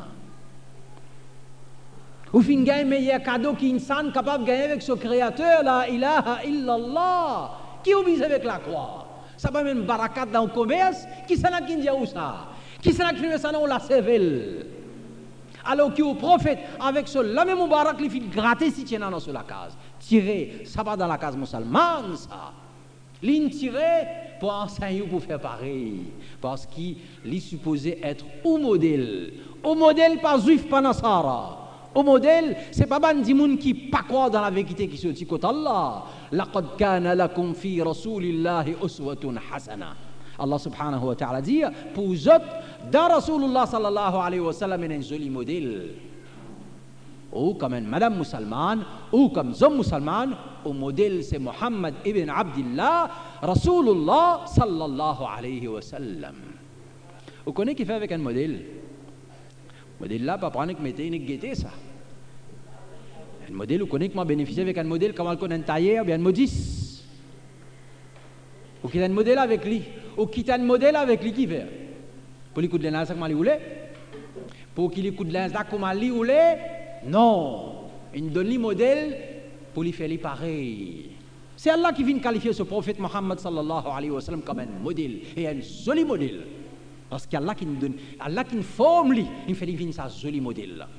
Ou fin gagne meilleur cadeau qu'insan capable de gagner avec ce créateur, la ilaha illallah, qui oblige avec la croix. Ça va même barakat dans le commerce, qui s'en a qui dit où ça? Qui s'en a qui fait ça dans la cervelle? Alors que le prophète, avec ce la même barak, il fait gratter si tu es dans la case. Tirer, ça va dans la case musulmane, ça. L'in tirer pour enseigner pour faire pareil. Parce qu'il est supposé être au modèle. Au modèle, pas juif, pas nasara. Au modèle, c'est pas ban di moun qui pas croire dans la vérité qui se dit côté Allah. Laqad kana lakum fi rasulillahi uswatun hasana. Allah subhanahu wa ta'ala dit pour vous dans Rasulullah sallallahu alayhi wa sallam un joli modèle. Ou comme une madame musulmane, ou comme homme musulman, au modèle c'est Muhammad ibn Abdullah, Rasulullah sallallahu alayhi wa sallam. Vous connaissez qui fait avec un modèle? Modèle là, pas prendre que mettez une gaieté ça. Un modèle, vous connaissez comment bénéficier avec un modèle, comment on connaît un tailleur, bien un modis. Ou quitte un modèle avec lui, ou quitte un modèle avec lui qui fait. Pour les coups de linge, comment il voulait. Pour qu'il les coups de linge, comment il voulait. Non. Il donne le modèle pour lui faire les pareils. C'est Allah qui vient qualifier ce prophète Mohammed sallallahu alayhi wa sallam comme un modèle, et un joli modèle. Parce qu'Allah qui nous donne, Allah qui nous forme, lui, il fait venir sa joli modèle là.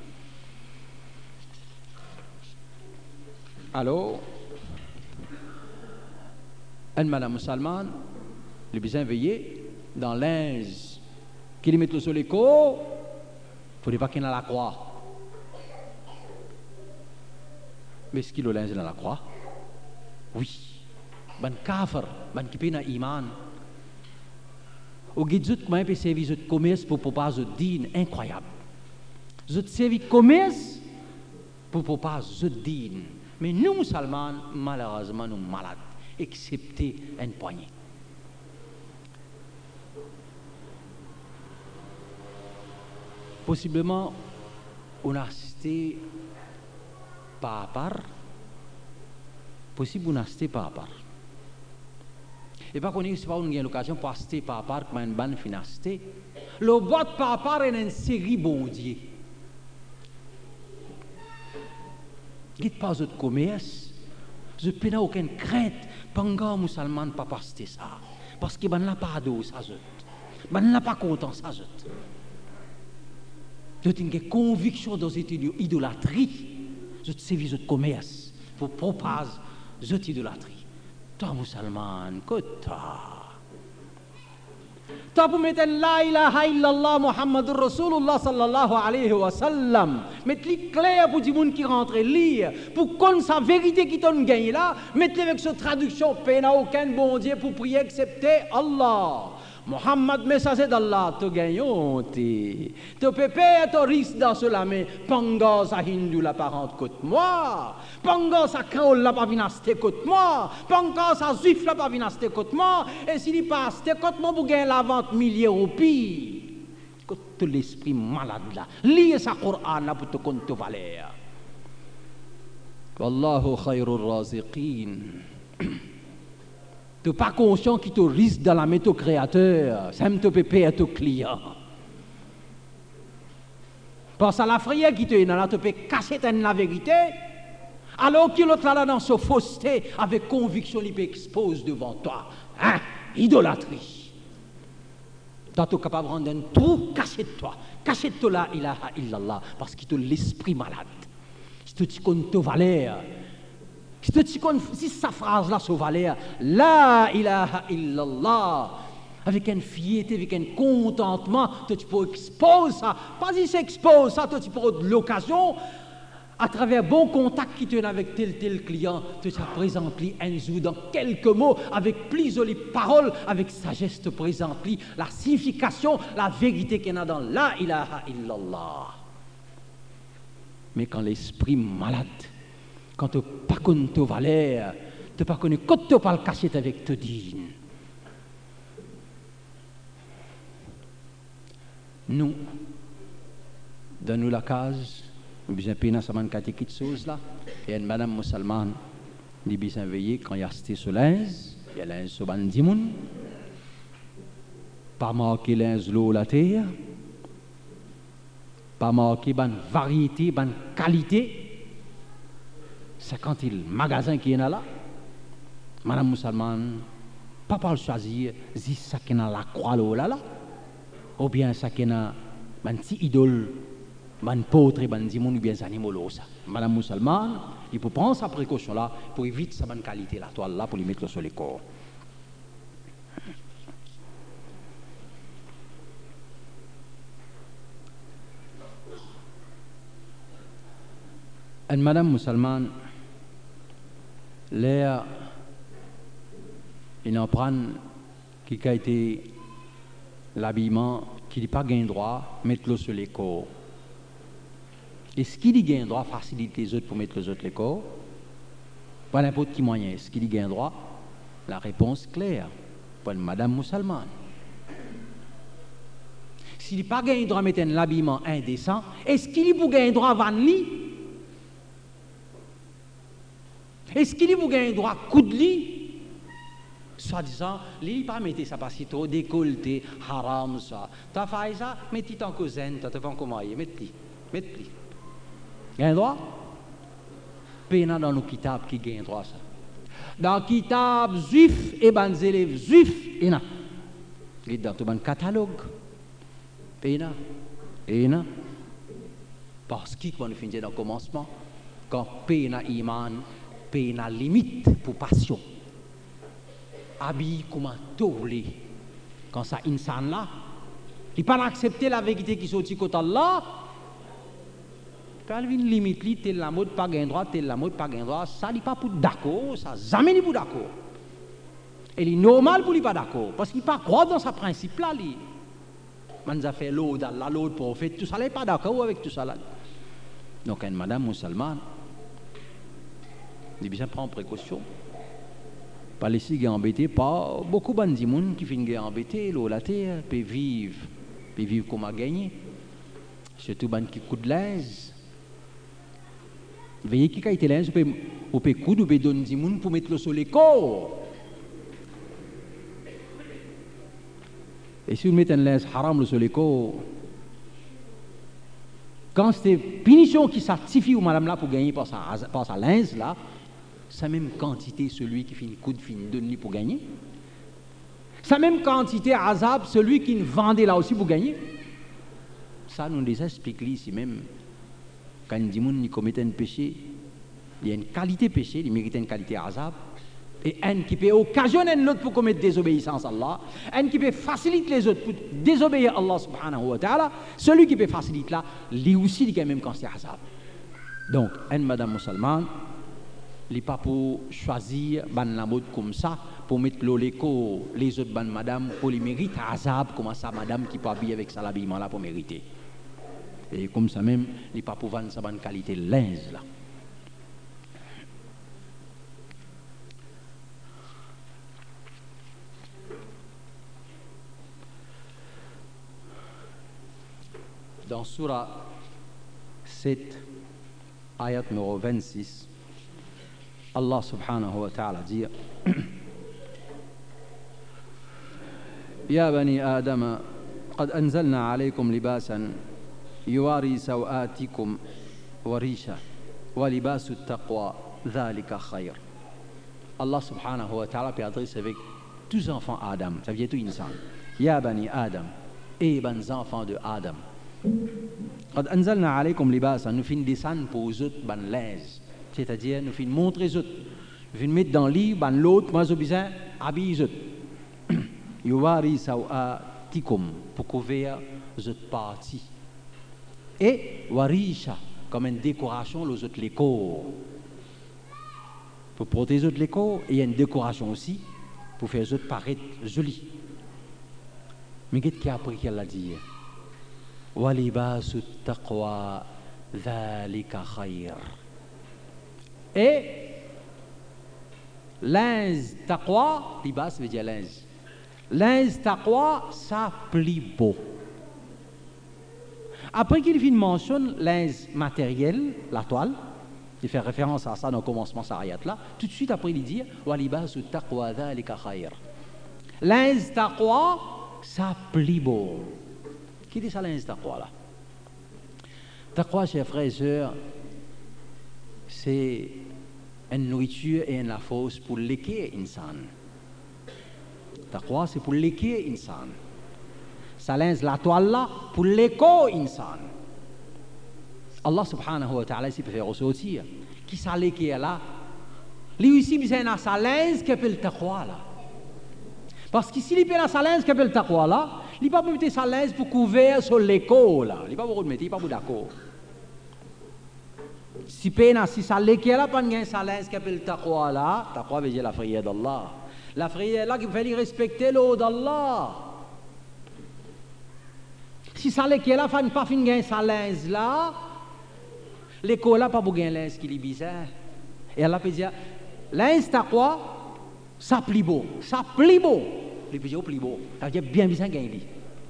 Alors, un madame musulmane, le besoin veiller dans linge, qu'il mette le soleil corps, il ne faut pas qu'il ait la croix. Mais est-ce qu'il a le linge dans la croix? Oui. Ban kafir, ban qui n'a iman. Au guide zut comment peut servir zut commerce pour propager zut dîne incroyable. Zut servir commerce pour propager zut dîne. Mais nous musulmans malheureusement nous malades, excepté une poignée. Possiblement on a acheté par part, possible on a acheté par part. Et pas qu'on ait pas une l'occasion pour acheter par part comme une bonne finalité. Le vote par part est une série bon Dieu. Dites pas de commerce, je n'ai aucune crainte, panga musulman pas acheter ça, parce que ben n'a pas d'eau ça je, ben n'a pas content ça je. Je tenir une conviction dans cette idolâtrie, je sévis de commerce pour propager cette idolâtrie. Toi, musulman, que toi. Toi, pour mettre la ilaha illallah Muhammadur Rasulullah sallallahu alayhi wa sallam, mettre les clair pour les gens qui rentrent lire, pour qu'on sa vérité qui t'en gagne là, mettre avec cette traduction, il n'y a aucun bon Dieu pour prier excepté Allah. Muhammad, messager d'Allah, tu gagnes, tu peux pas être risque dans cela, mais panga sa hindu la parente côte moi, panga sa créole la pas vinaste côte moi, panga sa juif la pas vinaste côte moi, et s'il y passe, t'es côte moi pour gagner la vente milliers roupies. Côte l'esprit malade là, lis sa Coran là pour te compte valeur. Wallahu khairur raziqin. Tu n'es pas conscient qu'il te risque dans la méthode créateur, ça me te peut payer à ton client. Parce que la frayeur qui te est dans la, tu peux cacher la vérité, alors qu'il l'autre là dans sa fausseté, avec conviction, il peut exposer devant toi. Hein? Idolâtrie. Toi, tu es capable de rendre un trou, caché de toi. Caché de toi là, ilaha illallah, parce qu'il te l'esprit malade. Si tu connais ta valeur, si tu connais, si sa phrase là, sa valeur, la ilaha illallah, avec une fierté, avec un contentement, toi, tu peux exposer ça. Pas si c'est expose ça, toi, tu peux avoir l'occasion, à travers bon contact qui te donne avec tel tel client, tu te présentes un jour dans quelques mots, avec plus jolies paroles, avec sagesse te présente la signification, la vérité qu'il y a dans la ilaha illallah. Mais quand l'esprit malade, quand tu n'as pas connu tes valeurs, tu n'as pas connu, quand tu n'as pas le caché avec te dire, nous, dans nous la case, nous avons besoin de savoir quelque chose là. Et une madame musulmane, nous avons besoin de veiller quand il y a acheté ce linge, il y a linge sur le dimoun, pas marqué linge l'eau la terre, pas marqué une variété, une qualité. C'est quand il y a un magasin qui est là, madame musulmane, pas par le choisir, si ça qui est dans la croix là, là, ou bien ça qui est dans une petite idole. Man potre ban dimoun bien animaux ça madame musulmane il faut prendre sa précaution là pour éviter sa bonne qualité la toile là pour lui mettre sur le corps. Une madame musulmane l'air il en prend qui a été l'habillement qui n'a pas gain droit mettre-le sur le corps. Est-ce qu'il y a un droit à faciliter les autres pour mettre les autres les corps? Pas n'importe qui moyen. Est-ce qu'il y a un droit? La réponse claire. Pour une madame musulmane. S'il n'y a pas un droit à mettre un habillement indécent, est-ce qu'il y a un droit à vendre? Est-ce qu'il y a un droit à coudre? Soit-disant, il ne pas mettre ça parce que trop décolleté, haram, ça. Tu as fait ça, mets-le en cousin, tu n'as pas encore marié, mets-le. Mets-le. Il y a un droit? Pénal dans nos kitabs qui gagne droit ça. Dans les kitabs juifs et les élèves juifs, il y en a. Il y a dans tout le catalogue. Pénal. Il y en a. Parce qu'il faut finir dans le commencement. Quand pénal iman, pénal limite pour passion. Habille comme un tourlé. Quand ça insan là, il ne peut pas accepter la vérité qui sortit côté Allah. Quand il y a une limite, tel la mode pas gain droit, tel la mode pas gain droit, ça n'est pas pour d'accord, ça jamais n'est pour d'accord. Et il est normal pour lui pas d'accord, parce qu'il ne pas croire dans ce principe là. Man a fait l'autre, la l'autre prophète, tout ça, il n'est pas d'accord avec tout ça là. Donc une madame musulmane, il bien prendre précaution. Pas les qui embêtés, pas beaucoup de gens qui finissent embêtés, l'eau la terre, peut vivre, peut vivre comme à gagner. Surtout les qui coûtent l'aise. Veillez qui a été là, on peut coudre, on peut donner des gens pour mettre le sur les corps. Et si vous mettez un linge haram sur les corps, quand c'est punition qui certifie ou madame là pour gagner par sa, par sa linge là, c'est même quantité celui qui finit coudre, finit donner pour gagner. C'est même quantité azab celui qui vendait là aussi pour gagner. Ça nous les explique ici même. Quand il dit qu'il commet un péché, il y a une qualité péché, il mérite une qualité azab. Et un qui peut occasionner l'autre pour commettre désobéissance à Allah, un qui peut faciliter les autres pour désobéir à Allah subhanahu wa ta'ala, celui qui peut faciliter là, lui aussi il a même quand c'est azab. Donc, une madame musulmane, il n'est pas pour choisir ban la mode comme ça, pour mettre l'écho les autres ban madame, pour les mériter azab, comme ça madame qui peut habiller avec ça l'habillement là pour mériter. Et comme ça même, il n'est pas pour vendre sa bonne qualité de linge là. Dans Surah sept, ayat numéro vingt-six, Allah subhanahu wa ta'ala dit يا بني آدم قد أنزلنا عليكم لباسا يواري سوآتكم وريشة ولباس التقوى ذلك خير. Allah subhanahu wa ta'ala peut adresser avec tous enfants Adam, ça veut dire tout insan. Ya bani Adam, et les enfants de Adam. Qad anzalna alaykum libasa, nous fin descendre pour eux autres ban linge, c'est-à-dire nous fin montrer eux autres, nous fin mettre dans le lit ban l'autre, moi je besoin habiller eux autres. Yuwari sawatikum, pour couvrir eux autres parties. Et warisha, comme une décoration les autres les corps. Pour protéger les corps, et il y a une décoration aussi pour faire les autres paraître jolis. Mais qu'est-ce qu'il y a après qu'elle a dit? وَلِبَاسُ التَّقْوَى ذَلِكَ خَيْرٌ. Et linge taqwa, libas veut dire linge. Linge taqwa, ça plie beau. Après qu'il finit mentionne linge matériel, la toile, il fait référence à ça dans le commencement de cette ayat-là, tout de suite après il dit وَلِبَاسُ التَّقْوَى ذَلِكَ خَيْرٌ. Linge taqwa, ça plie beau. Qui dit ça linge taqwa là? Taqwa, chers frères et sœurs, c'est une nourriture et une force pour l'équer insan. Taqwa, c'est pour l'équer insan. Ça linge la toile là pour l'écho insan. Allah subhanahu wa ta'ala ici peut faire ressortir. Qui ça l'équer là? Lui aussi, il a sa linge qui appelle taqwa là. Parce que s'il a sa linge qui appelle taqwa là, il ne peut pas mettre sa linge pour couvrir sur l'écho là. Il ne peut pas mettre, il ne peut pas d'accord. Si pena si ça l'équer là, pas de sa linge qui appelle taqwa là, taqwa veut dire la prière d'Allah. La prière là qui fait respecter l'eau d'Allah. Si ça l'équer là, pas pas fin sa linge là, l'écho là pas pour gagner linge qui est bizarre. Et Allah peut dire, linge taqwa, ça plie beau, ça plie beau. Il peut dire plie beau, ça veut dire bien bien gagner.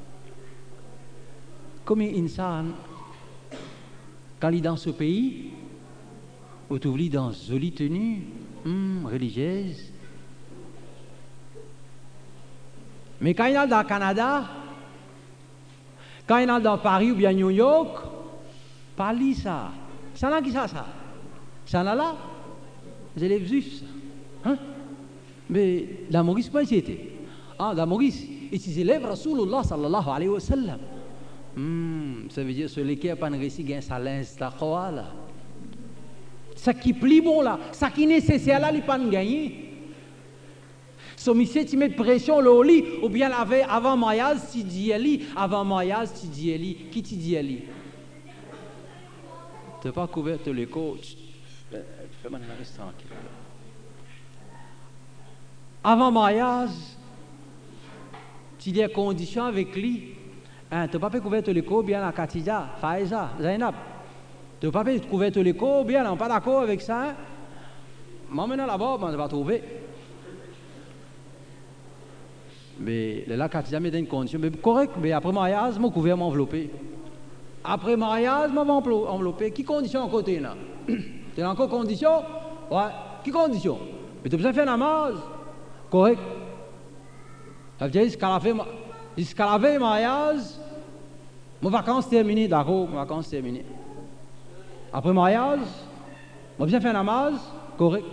Comme un insan, quand il est dans ce pays, ou tu vis dans une jolie tenue hum, religieuse, mais quand il est dans le Canada, quand il est dans Paris ou bien New York, pas lui ça. Ça là qui ça ça? Ça là là, les élèves juifs ça. Hein? Mais la Maurice pas ici était. Ah, la Maurice, et ses élèves Rasulullah sallallahu alayhi wa sallam. Hmm, ça veut dire celui qui a pas réussi gagne sa linge taqwa là. Ça qui plie bon là, ça qui est nécessaire là, il pas gagner. So monsieur tu mets pression le lit ou bien avant mariage tu dis ali, avant mariage tu dis ali, qui tu dis ali? Tu pas couvert tous les coachs. Fais-moi rester tranquille. Avant mariage, tu dis conditions avec lui. Hein, tu n'as pas pu couvrir tous les cours bien à Katija, Faiza, Zainab. Tu n'as pas pu couvrir tous les cours bien, on n'est pas d'accord avec ça. Hein? Moi maintenant là-bas, on va trouver. Mais là, Katija me donne une condition. Mais correct, mais après mariage, je couvert m'envelopper. Après mariage, je vais envelopper. Qui condition à côté là? Tu as encore condition? Ouais. Qui condition? Mais tu as besoin de faire namaz. Correct. Ça veut dire jusqu'à la fin, jusqu'à la fin mariage, mes vacances terminées, d'accord, mes vacances terminées. Après mariage, je viens faire namaz, correct.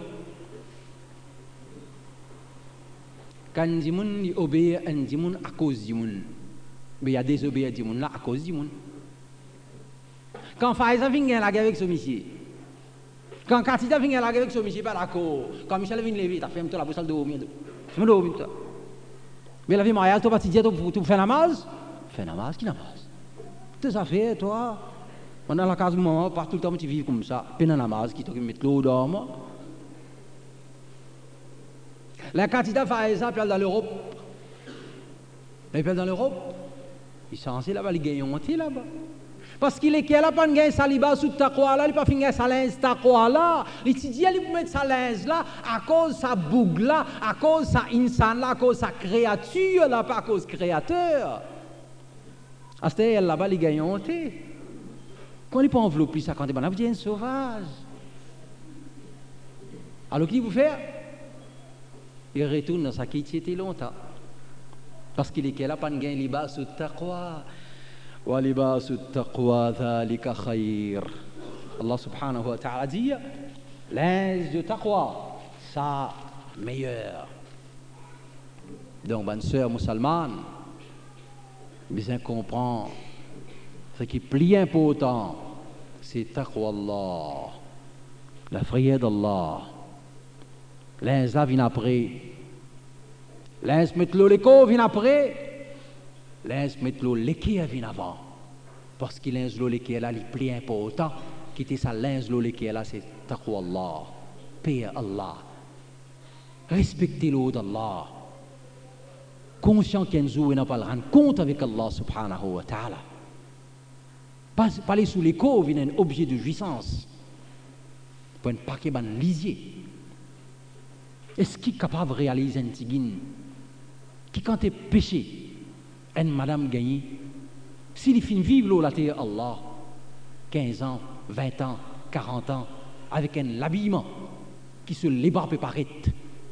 Quand les gens obéissent à cause du monde, mais il y a des obéissants du monde là à cause du monde. Quand Faiza vient la guerre avec ce monsieur, quand Katida vient la guerre avec ce monsieur, pas d'accord. Quand Michel vient lever, tu as fait un peu la boussole de haut. Je me dis, mais la vie mariage, tu vas te dire, tu fais namaz? Fais namaz, qui namaz? Tes affaires, toi. On a la case de maman, pas tout le temps tu vis comme ça. Puis dans namaz, qui te met l'eau dans moi. La Katida fait ça, puis dans l'Europe. Et puis dans l'Europe, ils sont censés là-bas, ils gagnent là-bas. Parce qu'il est qu'il a pas gagné sa liba sous taqwa là, il pas fini sa linge taqwa là. Il dit il peut mettre sa linge là à cause sa boug là, à cause sa insan là, à cause sa créature là, pas à cause créateur. À ce moment là-bas il gagne honte. Quand il peut envelopper ça quand il est un sauvage. Alors qu'il vous fait? Il retourne dans sa quiétude longtemps. Parce qu'il est qu'il a pas gagné liba sous taqwa. Wa libasu taqwa dhalika khayr. Allah subhanahu wa ta'ala dit linge de taqwa, ça meilleur. Donc, bonne sœur musulmane, bien comprend ce qui est plus important, c'est taqwa Allah, la prière d'Allah. Linge là vient après. Linge met l'eau l'écho vient après. Linge met l'eau l'équerre vient avant. Parce que linge l'eau l'équerre là, il est plus important. Quitter sa linge l'eau l'équerre là, c'est taqwa Allah. Paix Allah. Respectez l'eau d'Allah. Conscient qu'il y a pas le rendre compte avec Allah subhanahu wa ta'ala. Parler sous l'écho vient un objet de jouissance. Pour un paquet ban lisier. Est-ce qu'il est capable de réaliser un tigine qui, quand il péché, une madame gagne, s'il finit vivre l'eau la terre Allah, quinze ans, vingt ans, quarante ans, avec un habillement qui se l'ébar peut paraître,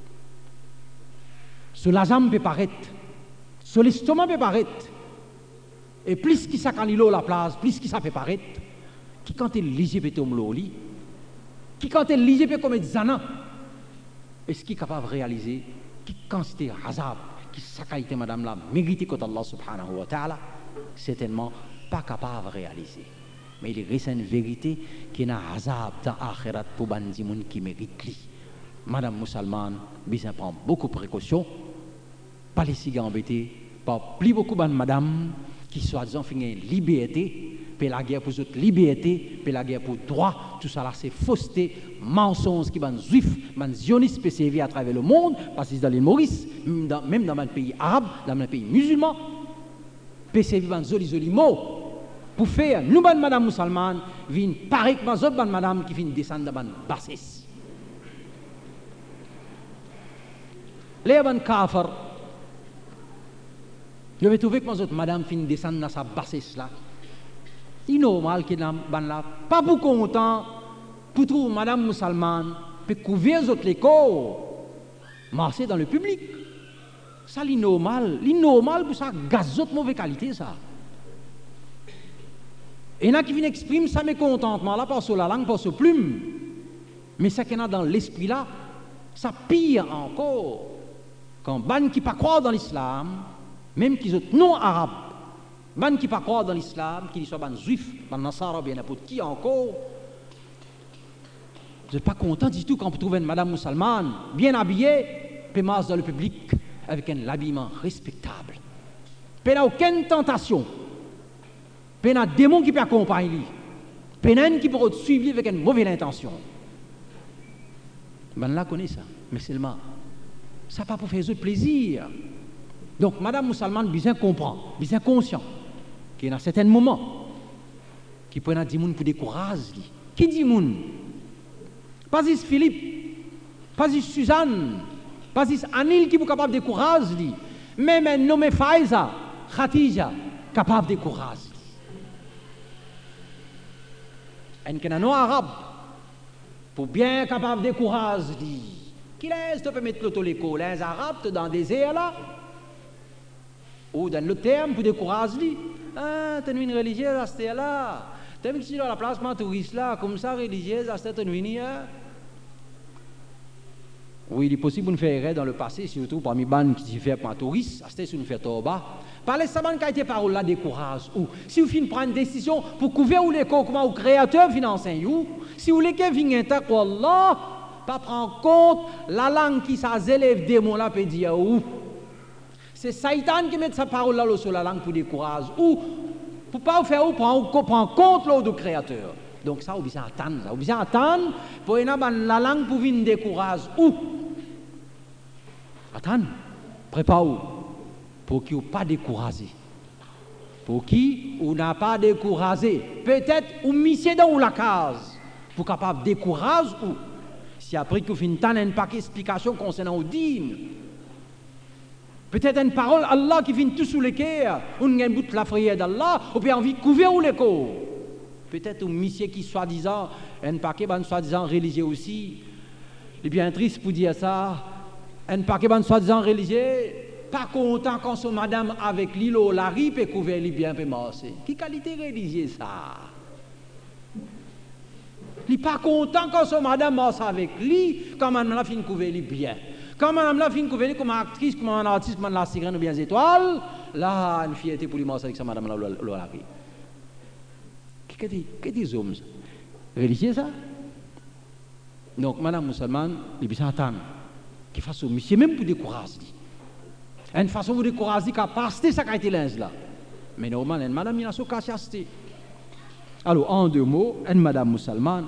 se la jambe peut paraître, se l'estomac peut paraître, et plus qu'il s'accalile l'eau la place, plus qu'il ça peut paraître, qui, quand il lisier peut tomber l'eau, qui, quand il lisier peut commettre zana, est-ce qu'il est capable de réaliser qui quantité azab, qui sa qualité madame là mérite contre Allah subhanahu wa ta'ala? Certainement pas capable de réaliser. Mais il reste une vérité qui est un azab dans l'akhirat pour bandi moun qui mérite lui. Madame musulmane, bien prend beaucoup de précautions, pas les cigares embêtés, pas plus beaucoup de madame qui soi-disant finit liberté. Puis la guerre pour toute liberté, puis la guerre pour droit, tout ça là c'est fausseté, mensonge qui ban juif, ban zioniste peut servir à travers le monde, parce que dans l'île Maurice, même dans, même dans un pays arabe, dans un pays musulman, peut servir ban joli joli mots pour faire nous ban madame musulmane, vient pareil que ma ban madame qui vient descendre dans ban bassesse. Les ban kafir, je vais trouver que ma madame vient descendre dans sa bassesse là. C'est normal que ban là pas pour content pour trouver madame musulmane peut couvrir les autres l'école marcher dans le public, ça c'est normal, c'est normal pour ça gazote mauvaise qualité ça. Et il y en a qui viennent exprimer ça mécontentement là par sur la langue, par sur plume, mais ça qu'il y en a dans l'esprit là, ça pire encore quand ban qui pas croire dans l'islam, même qu'ils sont non arabes, ban qui pas croire dans l'islam, qu'ils soient ban juifs, ban nasara, bien n'importe qui encore, vous n'êtes pas content du tout quand vous trouvez une madame musulmane bien habillée, puis marche dans le public avec un habillement respectable. Puis n'a aucune tentation, puis n'a démon qui peut accompagner, puis n'a qui peut suivre avec une mauvaise intention. Ben là connaît ça, mais seulement ça pas pour faire de plaisir. Donc madame musulmane bien comprend, bien conscient qu'il y a certains moments qui prennent des gens pour décourager. Qui dit moun? Pas juste Philippe, pas juste Suzanne, pas juste Anil qui est capable de décourager, même un nommé Faiza, Khatija, capable de décourager. Un canano arabe, pour bien capable de décourager, qui laisse te mettre l'auto-l'éco, les arabes dans le désert là, ou dans le terme pour décourager. Ah, tu es une religieuse à ce là. Tu es dans la place touriste là, comme ça, religieuse à ce là. Oui, il est possible de faire dans le passé, surtout parmi les bandes qui se font par touristes, à ce que nous faisons toba. Parlez de ça, qui a été parole là, décourage. Ou si vous finissez prendre une décision pour couvrir ou les comment au créateur financier, si vous voulez que vienne un tac, Allah, pas prendre compte la langue qui s'élève des mots là, peut dire où. C'est Satan qui met sa parole là sur la langue pour décourager. Ou pour pas faire ou prendre compte l'autre créateur. Donc ça, vous besoin attendre. Vous besoin attendre pour la langue pour venir décourager. Ou attendre, prépare-vous pour qu'il n'y ait pas découragé. Pour qui on n'a pas découragé. Peut-être ou misser dans la case pour capable décourager ou si après que vous finissez un paquet d'explications concernant le dîme. Peut-être une parole Allah qui vient tout sous le cœur, ou un bout de la prière d'Allah, ou bien envie de couvrir ou l'écho. Peut-être un monsieur qui soi-disant, un paquet de soi-disant religieux aussi, il est bien triste pour dire ça, un paquet de soi-disant religieux, pas content quand son madame avec l'îlot, la ripe et couvert lui bien, peut marcher. Qui qualité religieuse ça? Il n'est pas content quand son madame marche avec lui, quand madame la fin couvert lui bien. Quand madame la fin couvert lui comme actrice, comme un artiste, comme la sirène ou bien étoile, là, une fierté pour lui marcher avec sa madame la ripe. Qu'est-ce que des hommes ça? Religieux ça? Donc, madame musulmane, il peut s'attendre qu'il fasse au monsieur, même pour décourager. Une façon de décourager qu'à passer sa qualité là. Mais normalement, madame, il a son cas chasteté. Alors, en deux mots, une madame musulmane,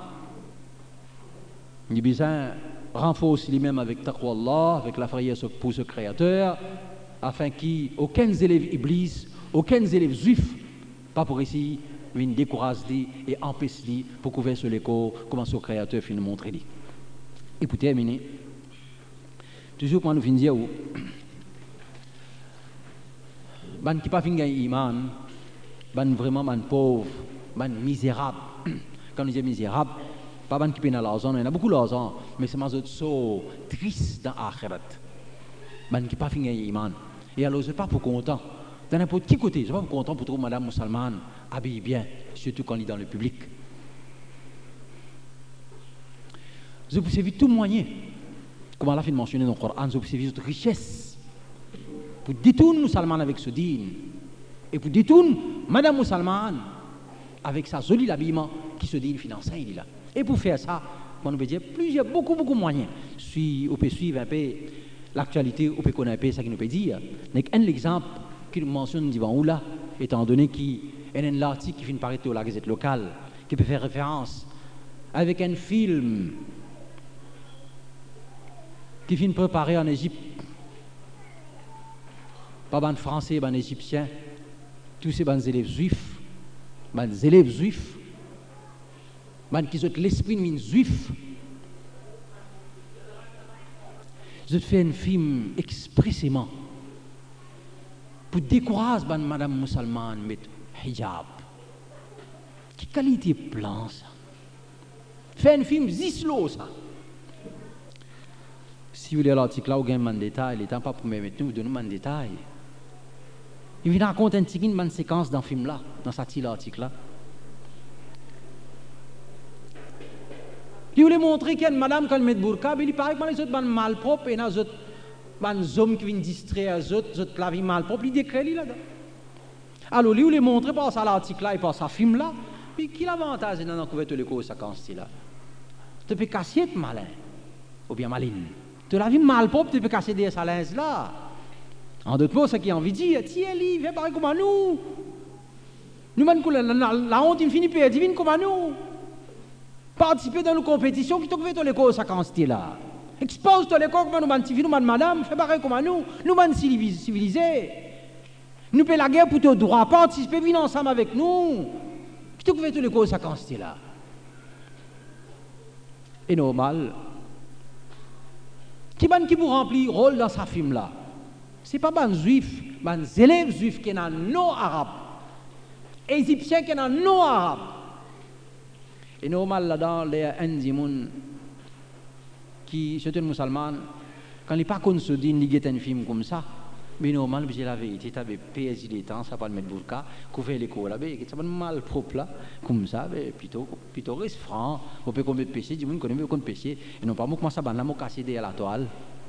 il a besoin de renforcer lui-même avec taqwa Allah, avec la frayeur pour ce créateur, afin qu'aucun élève iblis, aucun élève juif, pas pour essayer de décourager et empêcher pour couvrir sur l'écho, comment ce créateur finit de montrer. Et pour terminer, toujours quand nous finissons dire, ban qui pas fin gagner iman, ban vraiment ban pauvre, ban misérable. Quand nous disons misérable, pas ban qui peine l'argent, il y en a beaucoup d'argent, mais c'est mazot so triste dans l'akhirat. Ban qui pas fin gagner iman. Et alors c'est pas pour content. Dans n'importe quel côté, c'est pas pour content pour trouver madame musulmane habillée bien, surtout quand il est dans le public. Je vous ai vu tout moyen, comme Allah fait mentionner dans le Coran, je vous ai vu toute richesse pour détourner les musulmans avec ce dîne et pour détourner madame musulmane avec sa jolie habillement qui se dit financier. Il est là. Et pour faire ça, on peut dire plusieurs, beaucoup, beaucoup de moyens. Si on peut suivre un peu l'actualité, on peut connaître un peu ce qu'il nous peut dire. Un exemple qu'il mentionne devant ou là, étant donné qu'il y a un article qui finit par être la Gazette locale, qui peut faire référence avec un film qui finit préparé en Égypte, pas ban français, ban égyptien, tous ces ban élèves juifs, ban élèves juifs, ban qui ont l'esprit de juif. Je fais un film expressément pour décourager ban madame musulmane mettre hijab. Quelle qualité plan ça? Fait un film zislo ça. Si vous voulez l'article là, vous avez un détail, il n'est pas pour me mettre nous, vous donnez un détail. Il vient raconter une petite séquence dans le film là, dans cet article là. Il voulait montrer qu'il y a une madame qui met burqa, mais il paraît que les autres sont malpropres et les autres hommes qui viennent distraire les autres, les autres la vie malpropre, il décrit là-dedans. Alors, il voulait montrer par ça l'article là et par ça film là, puis quel avantage dans la couverture de l'écho, ça quand là. Tu peux casser être malin, ou bien maline. Tu la vie malpropre, tu peux casser des salins là. En d'autres mots, ce qui a envie de dire, tiens, il fait pareil comme nous. Nous, la honte, il finit par divine comme nous. Participer dans nos compétitions qui t'occupent de l'école, ça quand là. Expose toi l'école comme nous, nous, madame, fais pareil comme nous. Nous, nous civilisés. Nous payons la guerre pour tes droits, participer, venir ensemble avec nous. Qui t'occupent de l'école, ça quand là. Et normal. Qui ban qui pour remplir rôle dans sa film là? C'est pas ban juif, ban élèves juifs qui sont non arabes, égyptiens qui sont non arabes. Et normal là-dedans, les Indimoun qui sont musulmans, quand ils pas qu'on se dit qu'ils ont un film comme ça, mais normal, c'est la vérité, tu avais payé des temps, ça va mettre burqa, couvrir les cours là-bas, ça va mal propre là, comme ça, plutôt, plutôt reste franc, on peut combien de péchés, du monde connaît mieux qu'on péché, et non pas moi, comment ça va là, moi casser derrière la toile.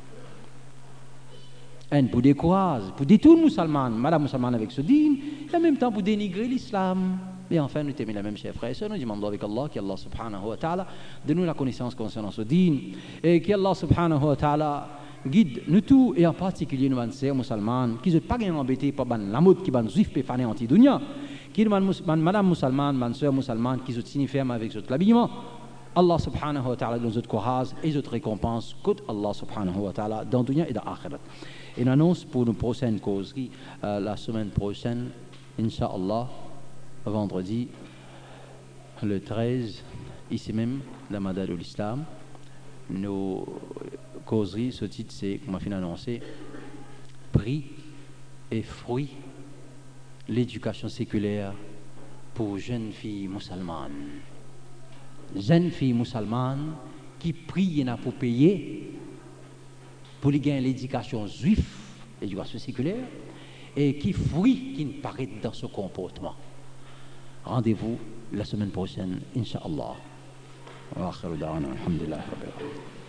Et pour décourager, pour détourner les musulmans, madame musulmane avec ce dîne, et en même temps pour dénigrer l'islam. Et enfin, nous t'aimons la même chers frères et sœurs, nous demandons avec Allah, qu'Allah subhanahu wa ta'ala, donne-nous la connaissance concernant ce dîne, et qu'Allah subhanahu wa ta'ala guide nous tous, et en particulier nous, sœurs musulmanes, qui ne sont pas embêtés par la mode qui est juif et fané anti-dunya, qui madame musulmane, ma sœur musulmane, qui sont signes fermes avec ce l'habillement. Allah subhanahu wa ta'ala donne notre courage et notre récompense, côté Allah subhanahu wa ta'ala, dans le dunya et dans l'akhirat. Et annonce pour nos prochaines causeries, euh, la semaine prochaine, Inch'Allah, vendredi, le treize, ici même, la Mada de l'Islam. Nos causeries, ce titre, c'est, comme on a fini d'annoncer, prix et fruits, l'éducation séculaire pour jeunes filles musulmanes. Jeunes filles musulmanes qui prient pour payer pour les gagner l'éducation juive l'éducation séculaire, et qui fruit qui paraît dans ce comportement. Rendez-vous la semaine prochaine, Inch'Allah. Wa akhiru da'wana, alhamdulillah.